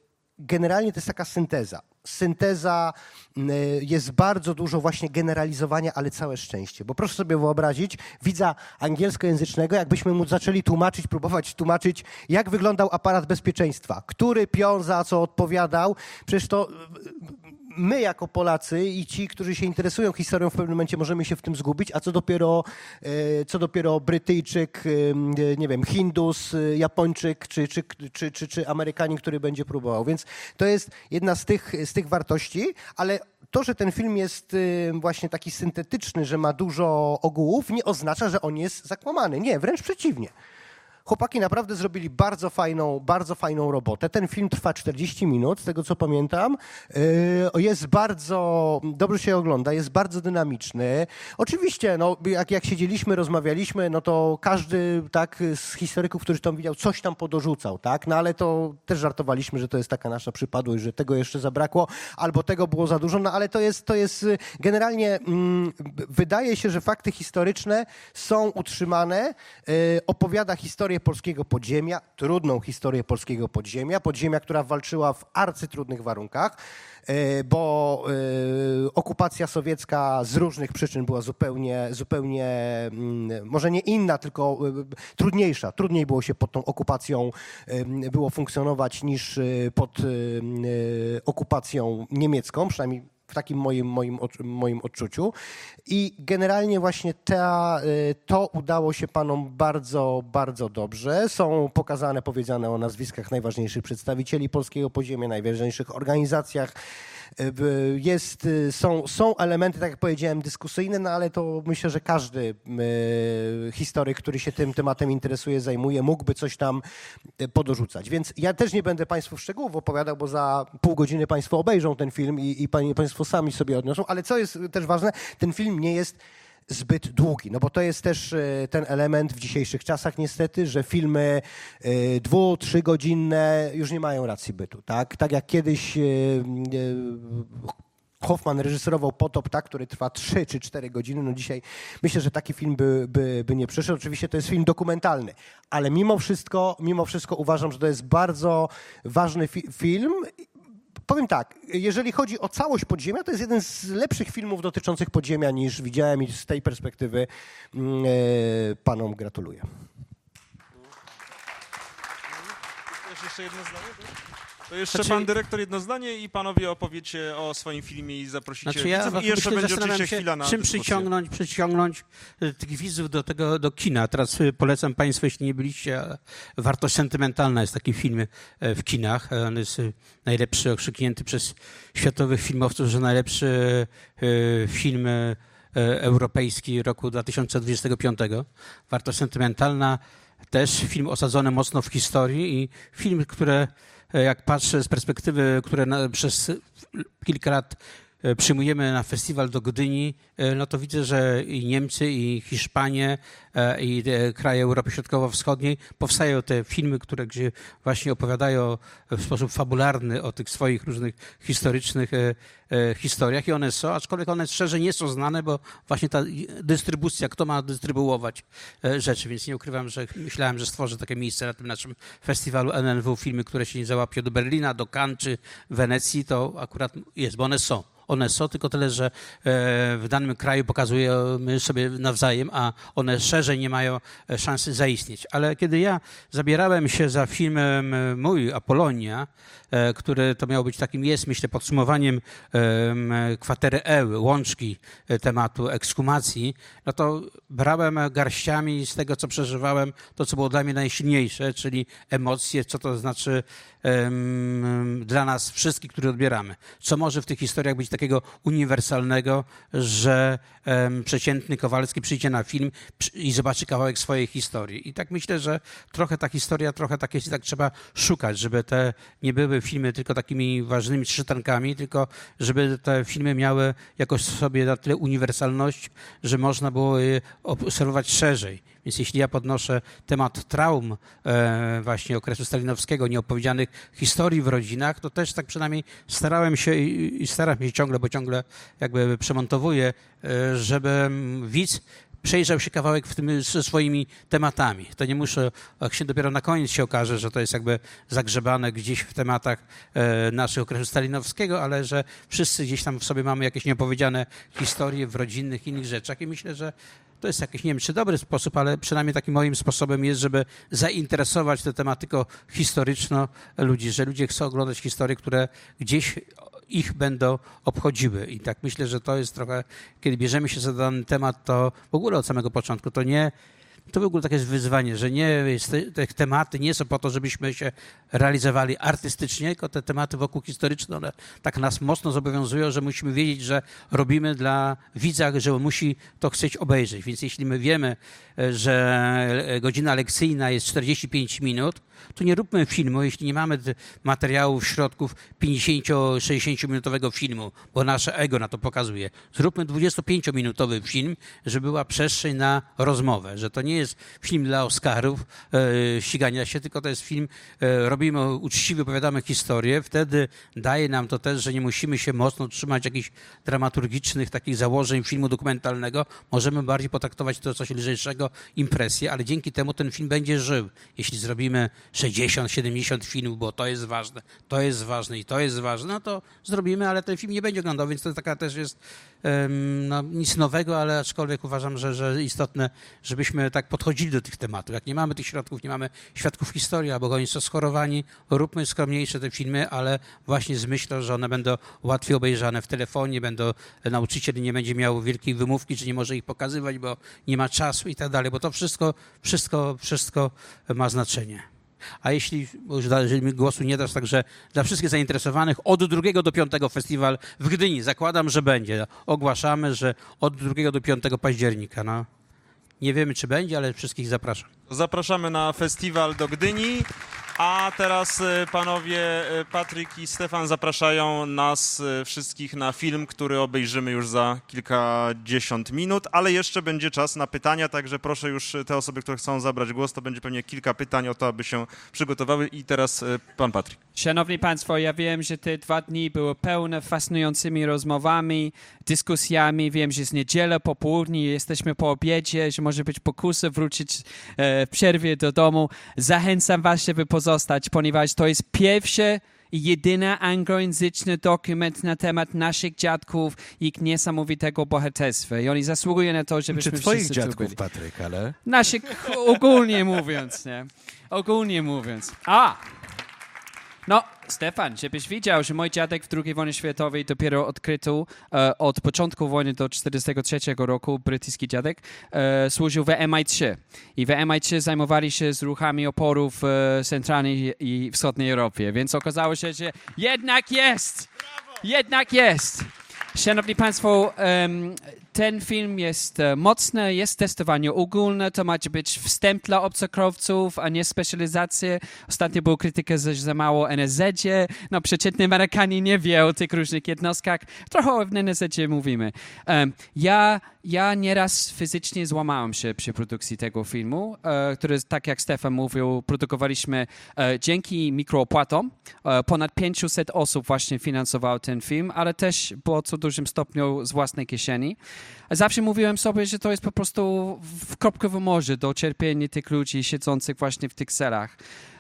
generalnie to jest taka synteza, jest bardzo dużo właśnie generalizowania, ale całe szczęście. Bo proszę sobie wyobrazić, widza angielskojęzycznego, jakbyśmy mu zaczęli próbować tłumaczyć, jak wyglądał aparat bezpieczeństwa, który pion za co odpowiadał. Przecież to my jako Polacy i ci, którzy się interesują historią, w pewnym momencie możemy się w tym zgubić, a co dopiero Brytyjczyk, nie wiem, Hindus, Japończyk czy Amerykanin, który będzie próbował. Więc to jest jedna z tych wartości, ale to, że ten film jest właśnie taki syntetyczny, że ma dużo ogółów, nie oznacza, że on jest zakłamany. Nie, wręcz przeciwnie. Chłopaki naprawdę zrobili bardzo fajną robotę. Ten film trwa 40 minut, z tego co pamiętam. Jest bardzo, dobrze się ogląda, jest bardzo dynamiczny. Oczywiście, no, jak siedzieliśmy, rozmawialiśmy, no to każdy tak z historyków, którzy tam widział, coś tam podorzucał, tak? No ale to też żartowaliśmy, że to jest taka nasza przypadłość, że tego jeszcze zabrakło, albo tego było za dużo, no ale to jest generalnie, wydaje się, że fakty historyczne są utrzymane, opowiada historię polskiego podziemia, trudną historię polskiego podziemia, która walczyła w arcytrudnych warunkach, bo okupacja sowiecka z różnych przyczyn była zupełnie może nie inna, tylko trudniejsza. Trudniej było się pod tą okupacją było funkcjonować niż pod okupacją niemiecką, przynajmniej w takim moim odczuciu. I generalnie właśnie to udało się panom bardzo, bardzo dobrze. Są powiedziane o nazwiskach najważniejszych przedstawicieli polskiego podziemia, najważniejszych organizacjach. Są elementy, tak jak powiedziałem, dyskusyjne, no ale to myślę, że każdy historyk, który się tym tematem interesuje, zajmuje, mógłby coś tam podorzucać. Więc ja też nie będę Państwu szczegółów opowiadał, bo za pół godziny Państwo obejrzą ten film i Państwo sami sobie odniosą, ale co jest też ważne, ten film nie jest zbyt długi, no bo to jest też ten element w dzisiejszych czasach niestety, że filmy 2-3 godzinne już nie mają racji bytu, tak? Tak jak kiedyś Hoffman reżyserował Potop, tak, który trwa 3 czy 4 godziny, no dzisiaj myślę, że taki film by nie przyszedł. Oczywiście to jest film dokumentalny, ale mimo wszystko uważam, że to jest bardzo ważny film. Powiem tak, jeżeli chodzi o całość podziemia, to jest jeden z lepszych filmów dotyczących podziemia niż widziałem i z tej perspektywy panom gratuluję. Jeszcze jedno zdanie? To jeszcze pan dyrektor jedno zdanie i panowie opowiecie o swoim filmie i zaprosicie widzów. I jeszcze będzie oczywiście chwila na czym dyskusję. przyciągnąć tych widzów do kina. Teraz polecam państwu, jeśli nie byliście, Wartość sentymentalna jest taki film w kinach. On jest najlepszy, okrzyknięty przez światowych filmowców, że najlepszy film europejski roku 2025. Wartość sentymentalna, też film osadzony mocno w historii i film, który jak patrzę z perspektywy, które przez kilka lat przyjmujemy na festiwal do Gdyni, no to widzę, że i Niemcy, i Hiszpanie, i kraje Europy Środkowo-Wschodniej powstają te filmy, które gdzie właśnie opowiadają w sposób fabularny o tych swoich różnych historycznych historiach i one są, aczkolwiek one szczerze nie są znane, bo właśnie ta dystrybucja, kto ma dystrybuować rzeczy, więc nie ukrywam, że myślałem, że stworzę takie miejsce na tym naszym festiwalu NNW, filmy, które się nie załapią do Berlina, do Cannes czy Wenecji, to akurat jest, bo one są. One są, tylko tyle, że w danym kraju pokazujemy sobie nawzajem, a one szerzej nie mają szansy zaistnieć. Ale kiedy ja zabierałem się za filmem mój, Apolonia, który to miał być takim, jest myślę, podsumowaniem kwatery Eły, łączki tematu ekshumacji, no to brałem garściami z tego, co przeżywałem, to, co było dla mnie najsilniejsze, czyli emocje, co to znaczy dla nas wszystkich, którzy odbieramy. Co może w tych historiach być takiego uniwersalnego, że przeciętny Kowalski przyjdzie na film i zobaczy kawałek swojej historii. I tak myślę, że trochę ta historia, trochę tak jest i tak trzeba szukać, żeby te nie były filmy tylko takimi ważnymi czytankami, tylko żeby te filmy miały jakoś w sobie na tyle uniwersalność, że można było je obserwować szerzej. Więc jeśli ja podnoszę temat traum właśnie okresu stalinowskiego, nieopowiedzianych historii w rodzinach, to też tak przynajmniej starałem się i staram się ciągle, bo ciągle jakby przemontowuję, żeby widz przejrzał się kawałek w tym ze swoimi tematami. To nie muszę, jak się dopiero na koniec się okaże, że to jest jakby zagrzebane gdzieś w tematach naszego okresu stalinowskiego, ale że wszyscy gdzieś tam w sobie mamy jakieś nieopowiedziane historie w rodzinnych, innych rzeczach i myślę, że to jest jakiś, nie wiem, czy dobry sposób, ale przynajmniej takim moim sposobem jest, żeby zainteresować tę tematyką historyczną ludzi, że ludzie chcą oglądać historie, które gdzieś ich będą obchodziły. I tak myślę, że to jest trochę, kiedy bierzemy się za dany temat, to w ogóle od samego początku to nie, to w ogóle takie jest wyzwanie, że nie jest, te tematy nie są po to, żebyśmy się realizowali artystycznie, tylko te tematy wokół historyczne, one tak nas mocno zobowiązują, że musimy wiedzieć, że robimy dla widza, że on musi to chcieć obejrzeć. Więc jeśli my wiemy, że godzina lekcyjna jest 45 minut, to nie róbmy filmu, jeśli nie mamy materiałów, środków 50-60-minutowego filmu, bo nasze ego na to pokazuje. Zróbmy 25-minutowy film, żeby była przestrzeń na rozmowę, że to nie jest film dla Oscarów, ścigania się, tylko to jest film, robimy uczciwie, opowiadamy historię, wtedy daje nam to też, że nie musimy się mocno trzymać jakichś dramaturgicznych takich założeń filmu dokumentalnego, możemy bardziej potraktować to coś lżejszego, impresję, ale dzięki temu ten film będzie żył. Jeśli zrobimy 60-70 filmów, bo to jest ważne i to jest ważne, no to zrobimy, ale ten film nie będzie oglądał, więc to taka też jest no, nic nowego, ale aczkolwiek uważam, że istotne, żebyśmy tak podchodzili do tych tematów. Jak nie mamy tych środków, nie mamy świadków historii, albo oni są schorowani, róbmy skromniejsze te filmy, ale właśnie z myślą, że one będą łatwiej obejrzane w telefonie, nauczyciel nie będzie miał wielkiej wymówki, że nie może ich pokazywać, bo nie ma czasu i tak dalej, bo to wszystko ma znaczenie. A jeśli mi głosu nie dasz, także dla wszystkich zainteresowanych od 2 do 5 festiwal w Gdyni. Zakładam, że będzie. Ogłaszamy, że od 2 do 5 października. No. Nie wiemy, czy będzie, ale wszystkich zapraszam. Zapraszamy na festiwal do Gdyni, a teraz panowie Patryk i Stefan zapraszają nas wszystkich na film, który obejrzymy już za kilkadziesiąt minut, ale jeszcze będzie czas na pytania, także proszę już te osoby, które chcą zabrać głos, to będzie pewnie kilka pytań o to, aby się przygotowały i teraz pan Patryk. Szanowni Państwo, ja wiem, że te 2 dni były pełne fascynującymi rozmowami, dyskusjami. Wiem, że jest niedziela po południu, jesteśmy po obiedzie, że może być pokusa wrócić w przerwie do domu. Zachęcam Was, żeby pozostać, ponieważ to jest pierwszy i jedyny anglojęzyczny dokument na temat naszych dziadków i ich niesamowitego bohaterstwa. I oni zasługują na to, żebyśmy Czy twoich wszyscy dziadków, tu byli. Patryk, ale... Naszych, ogólnie mówiąc, nie? Ogólnie mówiąc. No, Stefan, żebyś wiedział, że mój dziadek w II wojnie światowej dopiero odkryto od początku wojny do 1943 roku, brytyjski dziadek, służył w MI3. I w MI3 zajmowali się z ruchami oporu w centralnej i wschodniej Europie. Więc okazało się, że jednak jest! Jednak jest! Szanowni Państwo, ten film jest mocny, jest testowanie ogólne, to ma być wstęp dla obcokrajowców, a nie specjalizacje. Ostatnio była krytyka, że za mało NSZ-zie. No przeciętny Amerykanie nie wie o tych różnych jednostkach. Trochę o NSZ-zie mówimy. Ja nieraz fizycznie złamałem się przy produkcji tego filmu, który, tak jak Stefan mówił, produkowaliśmy dzięki mikroopłatom. Ponad 500 osób właśnie finansowało ten film, ale też było co dużym stopniu z własnej kieszeni. Zawsze mówiłem sobie, że to jest po prostu w kropkę w morzu do cierpienia tych ludzi siedzących właśnie w tych celach.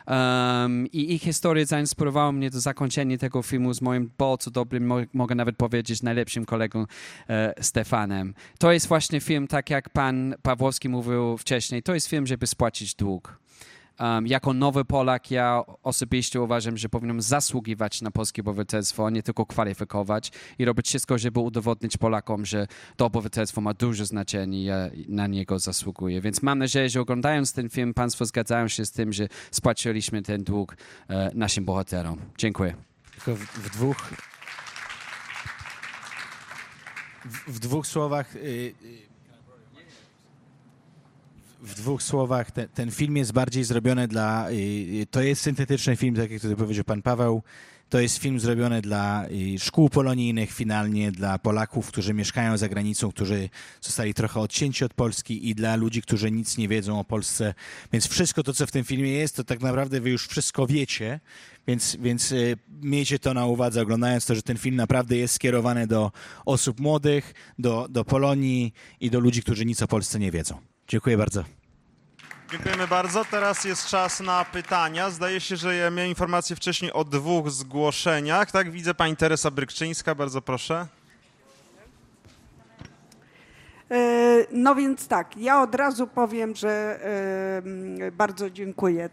I ich historie zainspirowały mnie do zakończenia tego filmu z moim bardzo dobrym, mogę nawet powiedzieć, najlepszym kolegą Stefanem. To jest właśnie film, tak jak pan Pawłowski mówił wcześniej, to jest film, żeby spłacić dług. Jako nowy Polak ja osobiście uważam, że powinienem zasługiwać na polskie obywatelstwo, nie tylko kwalifikować i robić wszystko, żeby udowodnić Polakom, że to obywatelstwo ma duże znaczenie i ja na niego zasługuję. Więc mam nadzieję, że oglądając ten film Państwo zgadzają się z tym, że spłaciliśmy ten dług naszym bohaterom. Dziękuję. Tylko w dwóch słowach... W dwóch słowach, ten film jest bardziej zrobiony to jest syntetyczny film, tak jak tutaj powiedział pan Paweł, To jest film zrobiony dla szkół polonijnych, finalnie dla Polaków, którzy mieszkają za granicą, którzy zostali trochę odcięci od Polski i dla ludzi, którzy nic nie wiedzą o Polsce. Więc wszystko to, co w tym filmie jest, to tak naprawdę wy już wszystko wiecie, więc miejcie to na uwadze, oglądając to, że ten film naprawdę jest skierowany do osób młodych, do Polonii i do ludzi, którzy nic o Polsce nie wiedzą. Dziękuję bardzo. Dziękujemy bardzo. Teraz jest czas na pytania. Zdaje się, że ja miałem informację wcześniej o 2 zgłoszeniach. Tak, widzę pani Teresa Brykczyńska, bardzo proszę. No więc tak, ja od razu powiem, że bardzo dziękuję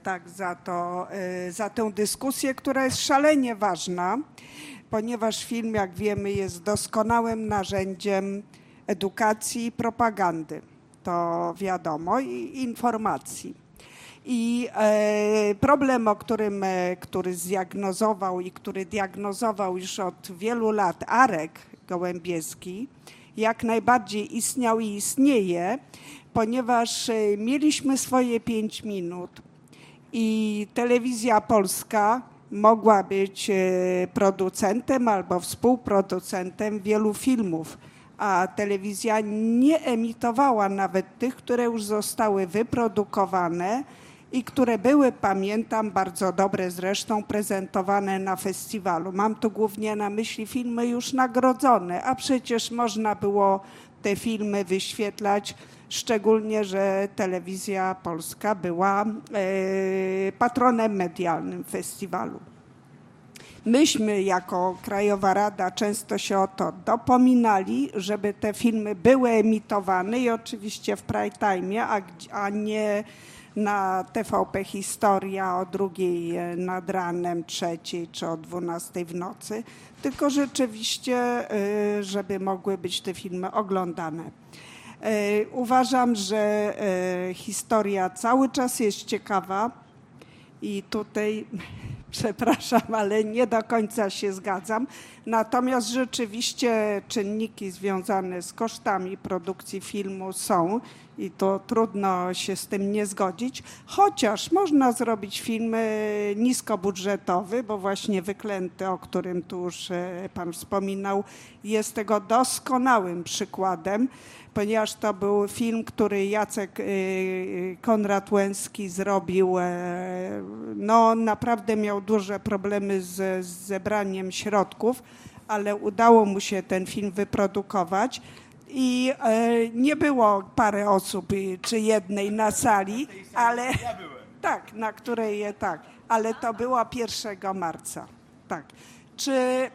za tę dyskusję, która jest szalenie ważna, ponieważ film, jak wiemy, jest doskonałym narzędziem edukacji i propagandy. To wiadomo, i informacji. I problem, który zdiagnozował i który diagnozował już od wielu lat Arek Gołębieski, jak najbardziej istniał i istnieje, ponieważ mieliśmy swoje 5 minut i Telewizja Polska mogła być producentem albo współproducentem wielu filmów, a telewizja nie emitowała nawet tych, które już zostały wyprodukowane i które były, pamiętam, bardzo dobre zresztą, prezentowane na festiwalu. Mam tu głównie na myśli filmy już nagrodzone, a przecież można było te filmy wyświetlać, szczególnie, że Telewizja Polska była patronem medialnym festiwalu. Myśmy jako Krajowa Rada często się o to dopominali, żeby te filmy były emitowane i oczywiście w prime time, a nie na TVP Historia o 2:00 nad ranem, 3:00 czy o 12:00 w nocy, tylko rzeczywiście, żeby mogły być te filmy oglądane. Uważam, że historia cały czas jest ciekawa i tutaj przepraszam, ale nie do końca się zgadzam. Natomiast rzeczywiście czynniki związane z kosztami produkcji filmu są i to trudno się z tym nie zgodzić, chociaż można zrobić film niskobudżetowy, bo właśnie Wyklęty, o którym tu już pan wspominał, jest tego doskonałym przykładem, ponieważ to był film, który Jacek Konrad Łęcki zrobił, no naprawdę miał duże problemy z zebraniem środków, ale udało mu się ten film wyprodukować i nie było parę osób czy jednej na sali, ale ja byłem. Tak, na której ale to było 1 marca. Tak. Czy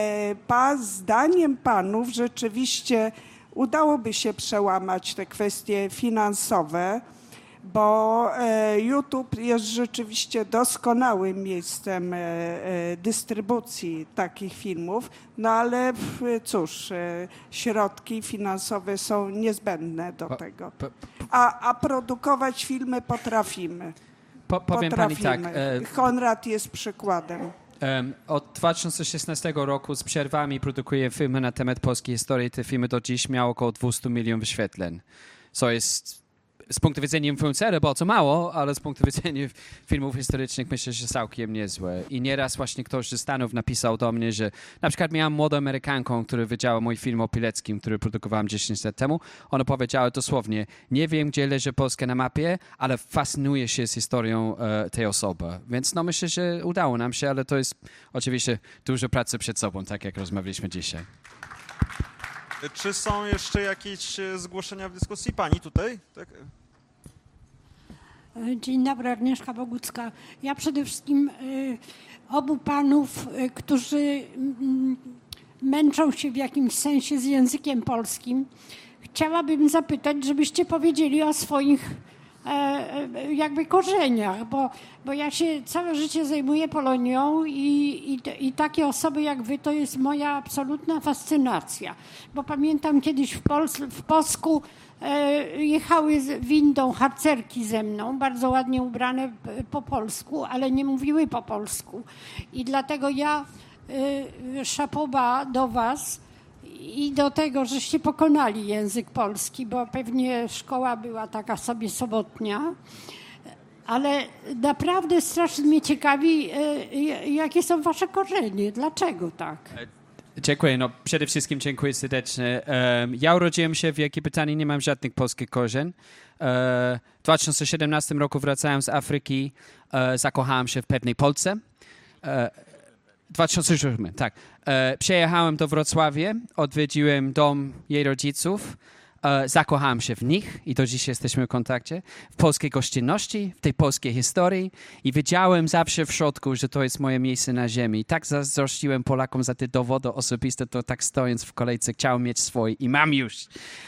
zdaniem panów rzeczywiście udałoby się przełamać te kwestie finansowe, bo YouTube jest rzeczywiście doskonałym miejscem dystrybucji takich filmów, no ale cóż, środki finansowe są niezbędne do tego. A produkować filmy potrafimy. Powiem pani tak. Konrad jest przykładem. Od 2016 roku z przerwami produkuję filmy na temat polskiej historii. Te filmy do dziś miały około 200 milionów wyświetleń, co jest z punktu widzenia influencera bardzo mało, ale z punktu widzenia filmów historycznych myślę, że całkiem niezłe. I nieraz właśnie ktoś ze Stanów napisał do mnie, że na przykład miałam młodą Amerykanką, która widziała mój film o Pileckim, który produkowałem 10 lat temu. Ona powiedziała dosłownie, nie wiem, gdzie leży Polska na mapie, ale fascynuje się z historią tej osoby. Więc no myślę, że udało nam się, ale to jest oczywiście dużo pracy przed sobą, tak jak rozmawialiśmy dzisiaj. Czy są jeszcze jakieś zgłoszenia w dyskusji? Pani tutaj? Tak. Dzień dobry, Agnieszka Bogucka. Ja przede wszystkim obu panów, którzy męczą się w jakimś sensie z językiem polskim, chciałabym zapytać, żebyście powiedzieli o swoich jakby korzeniach, bo ja się całe życie zajmuję Polonią i takie osoby jak wy to jest moja absolutna fascynacja, bo pamiętam kiedyś w Posku jechały windą harcerki ze mną, bardzo ładnie ubrane po polsku, ale nie mówiły po polsku i dlatego ja szapoba do was i do tego, żeście pokonali język polski, bo pewnie szkoła była taka sobie sobotnia. ale naprawdę strasznie mnie ciekawi, jakie są wasze korzenie, dlaczego tak? Dziękuję. No, przede wszystkim dziękuję serdecznie. Ja urodziłem się w Wielkiej Brytanii, nie mam żadnych polskich korzeni. W 2017 roku wracałem z Afryki, zakochałem się w pewnej Polce. 2007, tak. Przyjechałem do Wrocławia, odwiedziłem dom jej rodziców, zakochałem się w nich i do dziś jesteśmy w kontakcie, w polskiej gościnności, w tej polskiej historii i wiedziałem zawsze w środku, że to jest moje miejsce na ziemi. I tak zazdrościłem Polakom za te dowody osobiste, to tak stojąc w kolejce chciałem mieć swój i mam już.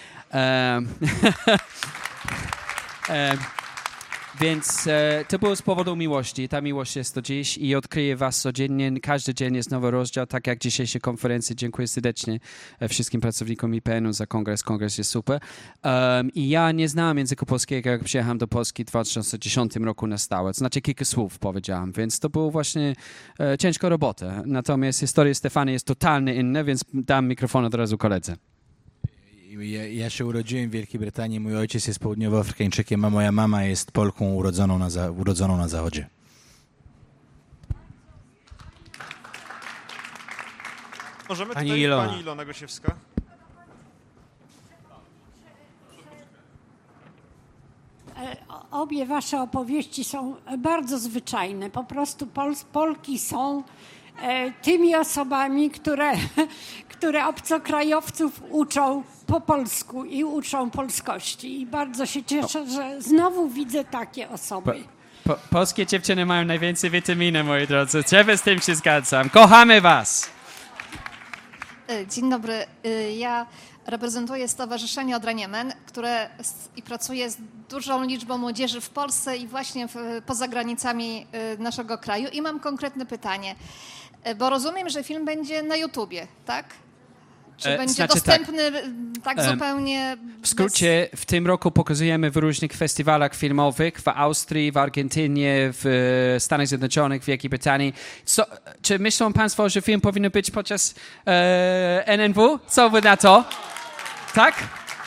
Więc to było z powodu miłości. Ta miłość jest do dziś i odkryję was codziennie. Każdy dzień jest nowy rozdział, tak jak dzisiejszej konferencji. Dziękuję serdecznie wszystkim pracownikom IPN-u za kongres. Kongres jest super. I ja nie znałem języka polskiego, jak przyjechałem do Polski w 2010 roku na stałe. To znaczy kilka słów powiedziałem, więc to było właśnie ciężka robota. Natomiast historia Stefany jest totalnie inna, więc dam mikrofon od razu koledze. Ja się urodziłem w Wielkiej Brytanii, mój ojciec jest południowoafrykańczykiem, a moja mama jest Polką urodzoną na Zachodzie. Możemy Pani tutaj Ilona. pani Ilona Gosiewska? Obie wasze opowieści są bardzo zwyczajne. Po prostu Polki są tymi osobami, które obcokrajowców uczą po polsku i uczą polskości. I bardzo się cieszę, że znowu widzę takie osoby. Polskie dziewczyny mają najwięcej witaminy, moi drodzy. Ja z tym się zgadzam. Kochamy was! Dzień dobry. Ja reprezentuję Stowarzyszenie Odraniemen, które i pracuje z dużą liczbą młodzieży w Polsce i właśnie poza granicami naszego kraju. I mam konkretne pytanie, bo rozumiem, że film będzie na YouTubie, tak? Czy będzie znaczy dostępny tak zupełnie... W skrócie, w tym roku pokazujemy w różnych festiwalach filmowych w Austrii, w Argentynie, w Stanach Zjednoczonych, w Wielkiej Brytanii. Czy myślą państwo, że film powinien być podczas NNW? Co wy na to? Tak?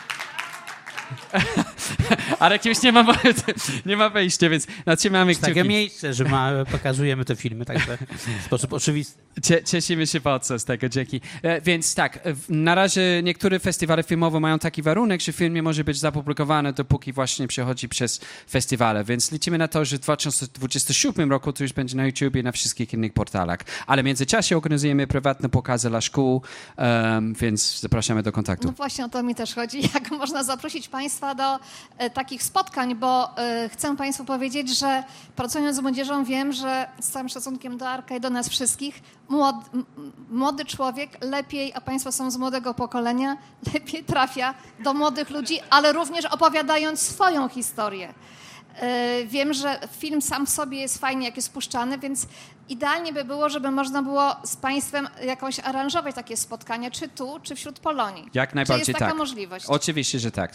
Ale już nie ma wejścia, więc trzymamy kciuki. Takie miejsce, że pokazujemy te filmy, także w sposób oczywisty. Cieszymy się bardzo z tego, dzięki. Więc tak, na razie niektóre festiwale filmowe mają taki warunek, że film nie może być zapublikowany, dopóki właśnie przechodzi przez festiwale, więc liczymy na to, że w 2027 roku to już będzie na YouTubie i na wszystkich innych portalach. Ale w międzyczasie organizujemy prywatne pokazy dla szkół, więc zapraszamy do kontaktu. No właśnie o to mi też chodzi, jak można zaprosić państwa do takich spotkań, bo chcę państwu powiedzieć, że pracując z młodzieżą wiem, że z całym szacunkiem do Arka i do nas wszystkich, młody człowiek lepiej, a państwo są z młodego pokolenia, lepiej trafia do młodych ludzi, ale również opowiadając swoją historię. Wiem, że film sam w sobie jest fajnie, jak jest puszczany, więc idealnie by było, żeby można było z państwem jakoś aranżować takie spotkania, czy tu, czy wśród Polonii. Jak najbardziej czy jest tak. taka możliwość? Oczywiście, że tak.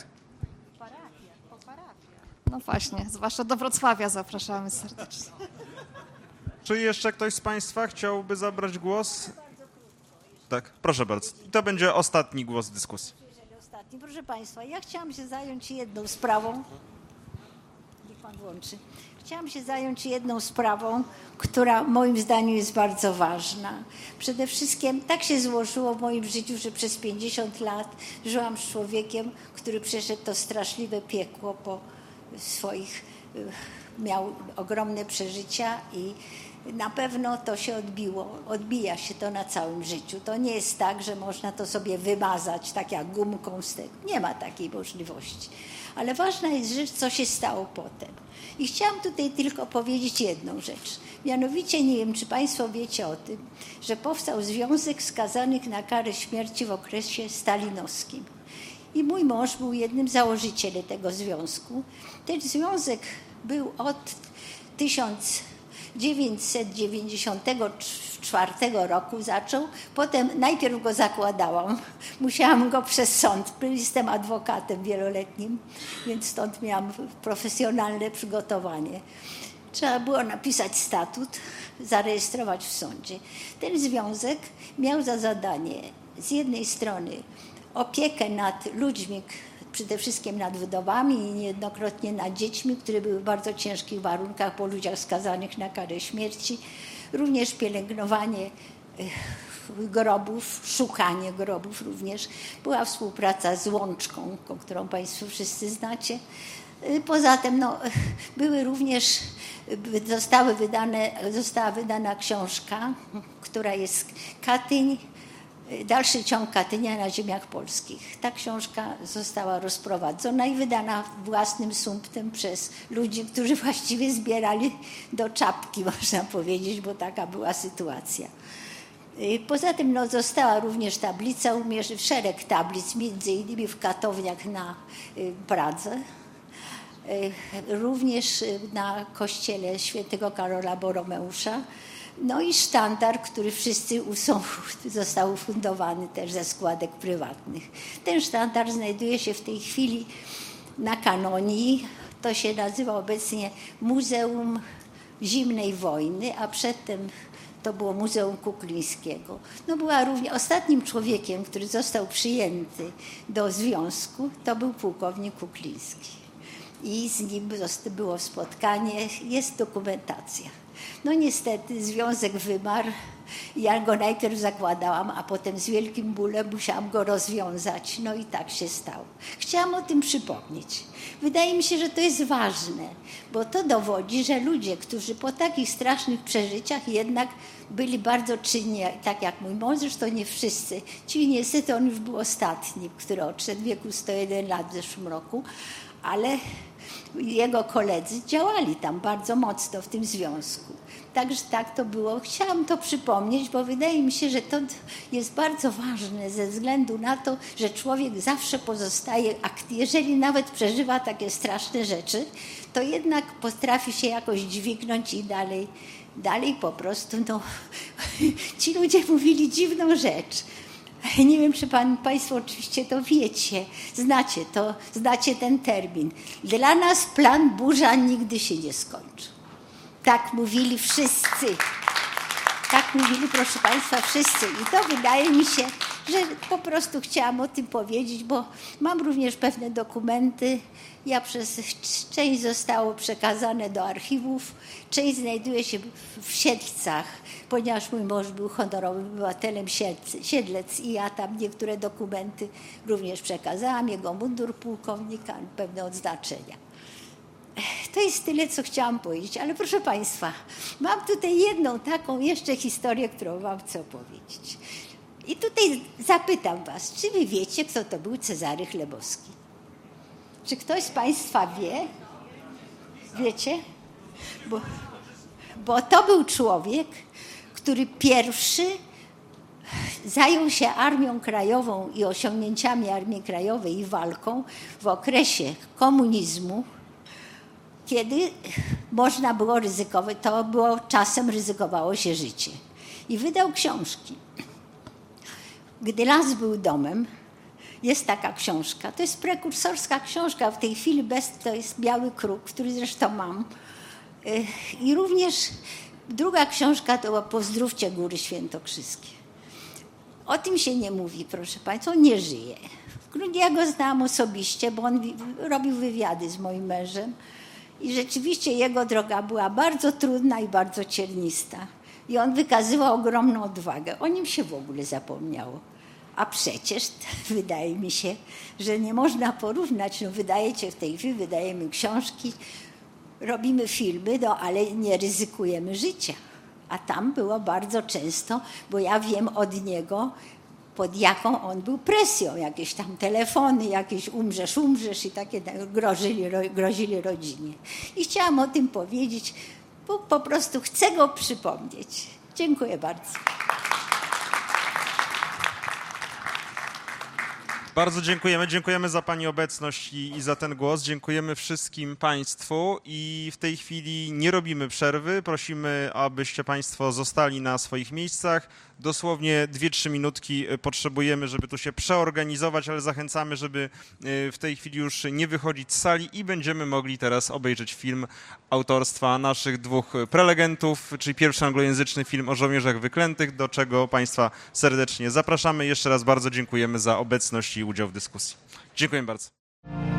No właśnie, zwłaszcza do Wrocławia zapraszamy serdecznie. Czy jeszcze ktoś z państwa chciałby zabrać głos? Tak, proszę bardzo. I to będzie ostatni głos w dyskusji. Ostatni. Proszę państwa, ja chciałam się zająć jedną sprawą. Niech pan włączy. Chciałam się zająć jedną sprawą, która moim zdaniem jest bardzo ważna. Przede wszystkim tak się złożyło w moim życiu, że przez 50 lat żyłam z człowiekiem, który przeszedł to straszliwe piekło po swoich, miał ogromne przeżycia i na pewno to się odbija się to na całym życiu. To nie jest tak, że można to sobie wymazać tak jak gumką z tego. Nie ma takiej możliwości. Ale ważna jest rzecz, co się stało potem. I chciałam tutaj tylko powiedzieć jedną rzecz. Mianowicie, nie wiem, czy państwo wiecie o tym, że powstał Związek Skazanych na karę śmierci w okresie stalinowskim. I mój mąż był jednym z założycieli tego związku. Ten związek był od 1994 roku zaczął, potem najpierw go zakładałam, musiałam go przez sąd, jestem adwokatem wieloletnim, więc stąd miałam profesjonalne przygotowanie. Trzeba było napisać statut, zarejestrować w sądzie. Ten związek miał za zadanie z jednej strony opiekę nad ludźmi, przede wszystkim nad wdowami i niejednokrotnie nad dziećmi, które były w bardzo ciężkich warunkach po ludziach skazanych na karę śmierci. Również pielęgnowanie grobów, szukanie grobów również. Była współpraca z Łączką, którą Państwo wszyscy znacie. Poza tym były również, została wydana książka, która jest Katyń, dalszy ciąg Katynia na ziemiach polskich. Ta książka została rozprowadzona i wydana własnym sumptem przez ludzi, którzy właściwie zbierali do czapki, można powiedzieć, bo taka była sytuacja. Poza tym została również tablica, szereg tablic, między innymi w Katowniach na Pradze. Również na kościele świętego Karola Boromeusza. No i sztandar, który wszyscy został ufundowany też ze składek prywatnych. Ten sztandar znajduje się w tej chwili na Kanonii. To się nazywa obecnie Muzeum Zimnej Wojny, a przedtem to było Muzeum Kuklińskiego. Była również ostatnim człowiekiem, który został przyjęty do związku, to był pułkownik Kukliński. I z nim było spotkanie, jest dokumentacja. Niestety związek wymarł. Ja go najpierw zakładałam, a potem z wielkim bólem musiałam go rozwiązać. I tak się stało. Chciałam o tym przypomnieć. Wydaje mi się, że to jest ważne, bo to dowodzi, że ludzie, którzy po takich strasznych przeżyciach jednak byli bardzo czynni, tak jak mój mąż, zresztą nie wszyscy. Ci niestety on już był ostatni, który odszedł w wieku 101 lat w zeszłym roku, ale jego koledzy działali tam bardzo mocno w tym związku. Także tak to było. Chciałam to przypomnieć, bo wydaje mi się, że to jest bardzo ważne ze względu na to, że człowiek zawsze pozostaje aktywny. Jeżeli nawet przeżywa takie straszne rzeczy, to jednak potrafi się jakoś dźwignąć i dalej po prostu. Ci ludzie mówili dziwną rzecz. Nie wiem, czy Państwo oczywiście to wiecie, znacie ten termin. Dla nas plan burza nigdy się nie skończy. Tak mówili wszyscy. Tak mówili, proszę Państwa, wszyscy. I to wydaje mi się, że po prostu chciałam o tym powiedzieć, bo mam również pewne dokumenty. Część zostało przekazane do archiwów, część znajduje się w Siedlcach, ponieważ mój mąż był honorowym obywatelem Siedlec i ja tam niektóre dokumenty również przekazałam, jego mundur pułkownika, pewne odznaczenia. To jest tyle, co chciałam powiedzieć, ale proszę Państwa, mam tutaj jedną taką jeszcze historię, którą wam chcę opowiedzieć. I tutaj zapytam was, czy wy wiecie, kto to był Cezary Chlebowski? Czy ktoś z Państwa wie? Wiecie? Bo to był człowiek, który pierwszy zajął się Armią Krajową i osiągnięciami Armii Krajowej i walką w okresie komunizmu, kiedy można było ryzykować, to było czasem ryzykowało się życie. I wydał książki. Gdy las był domem, jest taka książka. To jest prekursorska książka. W tej chwili to jest Biały Kruk, który zresztą mam. I również druga książka to była Pozdrówcie Góry Świętokrzyskie. O tym się nie mówi, proszę Państwa, on nie żyje. Ja go znałam osobiście, bo on robił wywiady z moim mężem. I rzeczywiście jego droga była bardzo trudna i bardzo ciernista. I on wykazywał ogromną odwagę. O nim się w ogóle zapomniało. A przecież wydaje mi się, że nie można porównać. Wydajecie w tej chwili, wydajemy książki, robimy filmy, ale nie ryzykujemy życia. A tam było bardzo często, bo ja wiem od niego, pod jaką on był presją. Jakieś tam telefony, jakieś umrzesz i takie grozili rodzinie. I chciałam o tym powiedzieć, bo po prostu chcę go przypomnieć. Dziękuję bardzo. Bardzo dziękujemy. Dziękujemy za Pani obecność i za ten głos. Dziękujemy wszystkim Państwu i w tej chwili nie robimy przerwy. Prosimy, abyście Państwo zostali na swoich miejscach. Dosłownie 2-3 minutki potrzebujemy, żeby tu się przeorganizować, ale zachęcamy, żeby w tej chwili już nie wychodzić z sali i będziemy mogli teraz obejrzeć film autorstwa naszych dwóch prelegentów, czyli pierwszy anglojęzyczny film o żołnierzach wyklętych, do czego Państwa serdecznie zapraszamy. Jeszcze raz bardzo dziękujemy za obecność i udział w dyskusji. Dziękuję bardzo. Dziękuję.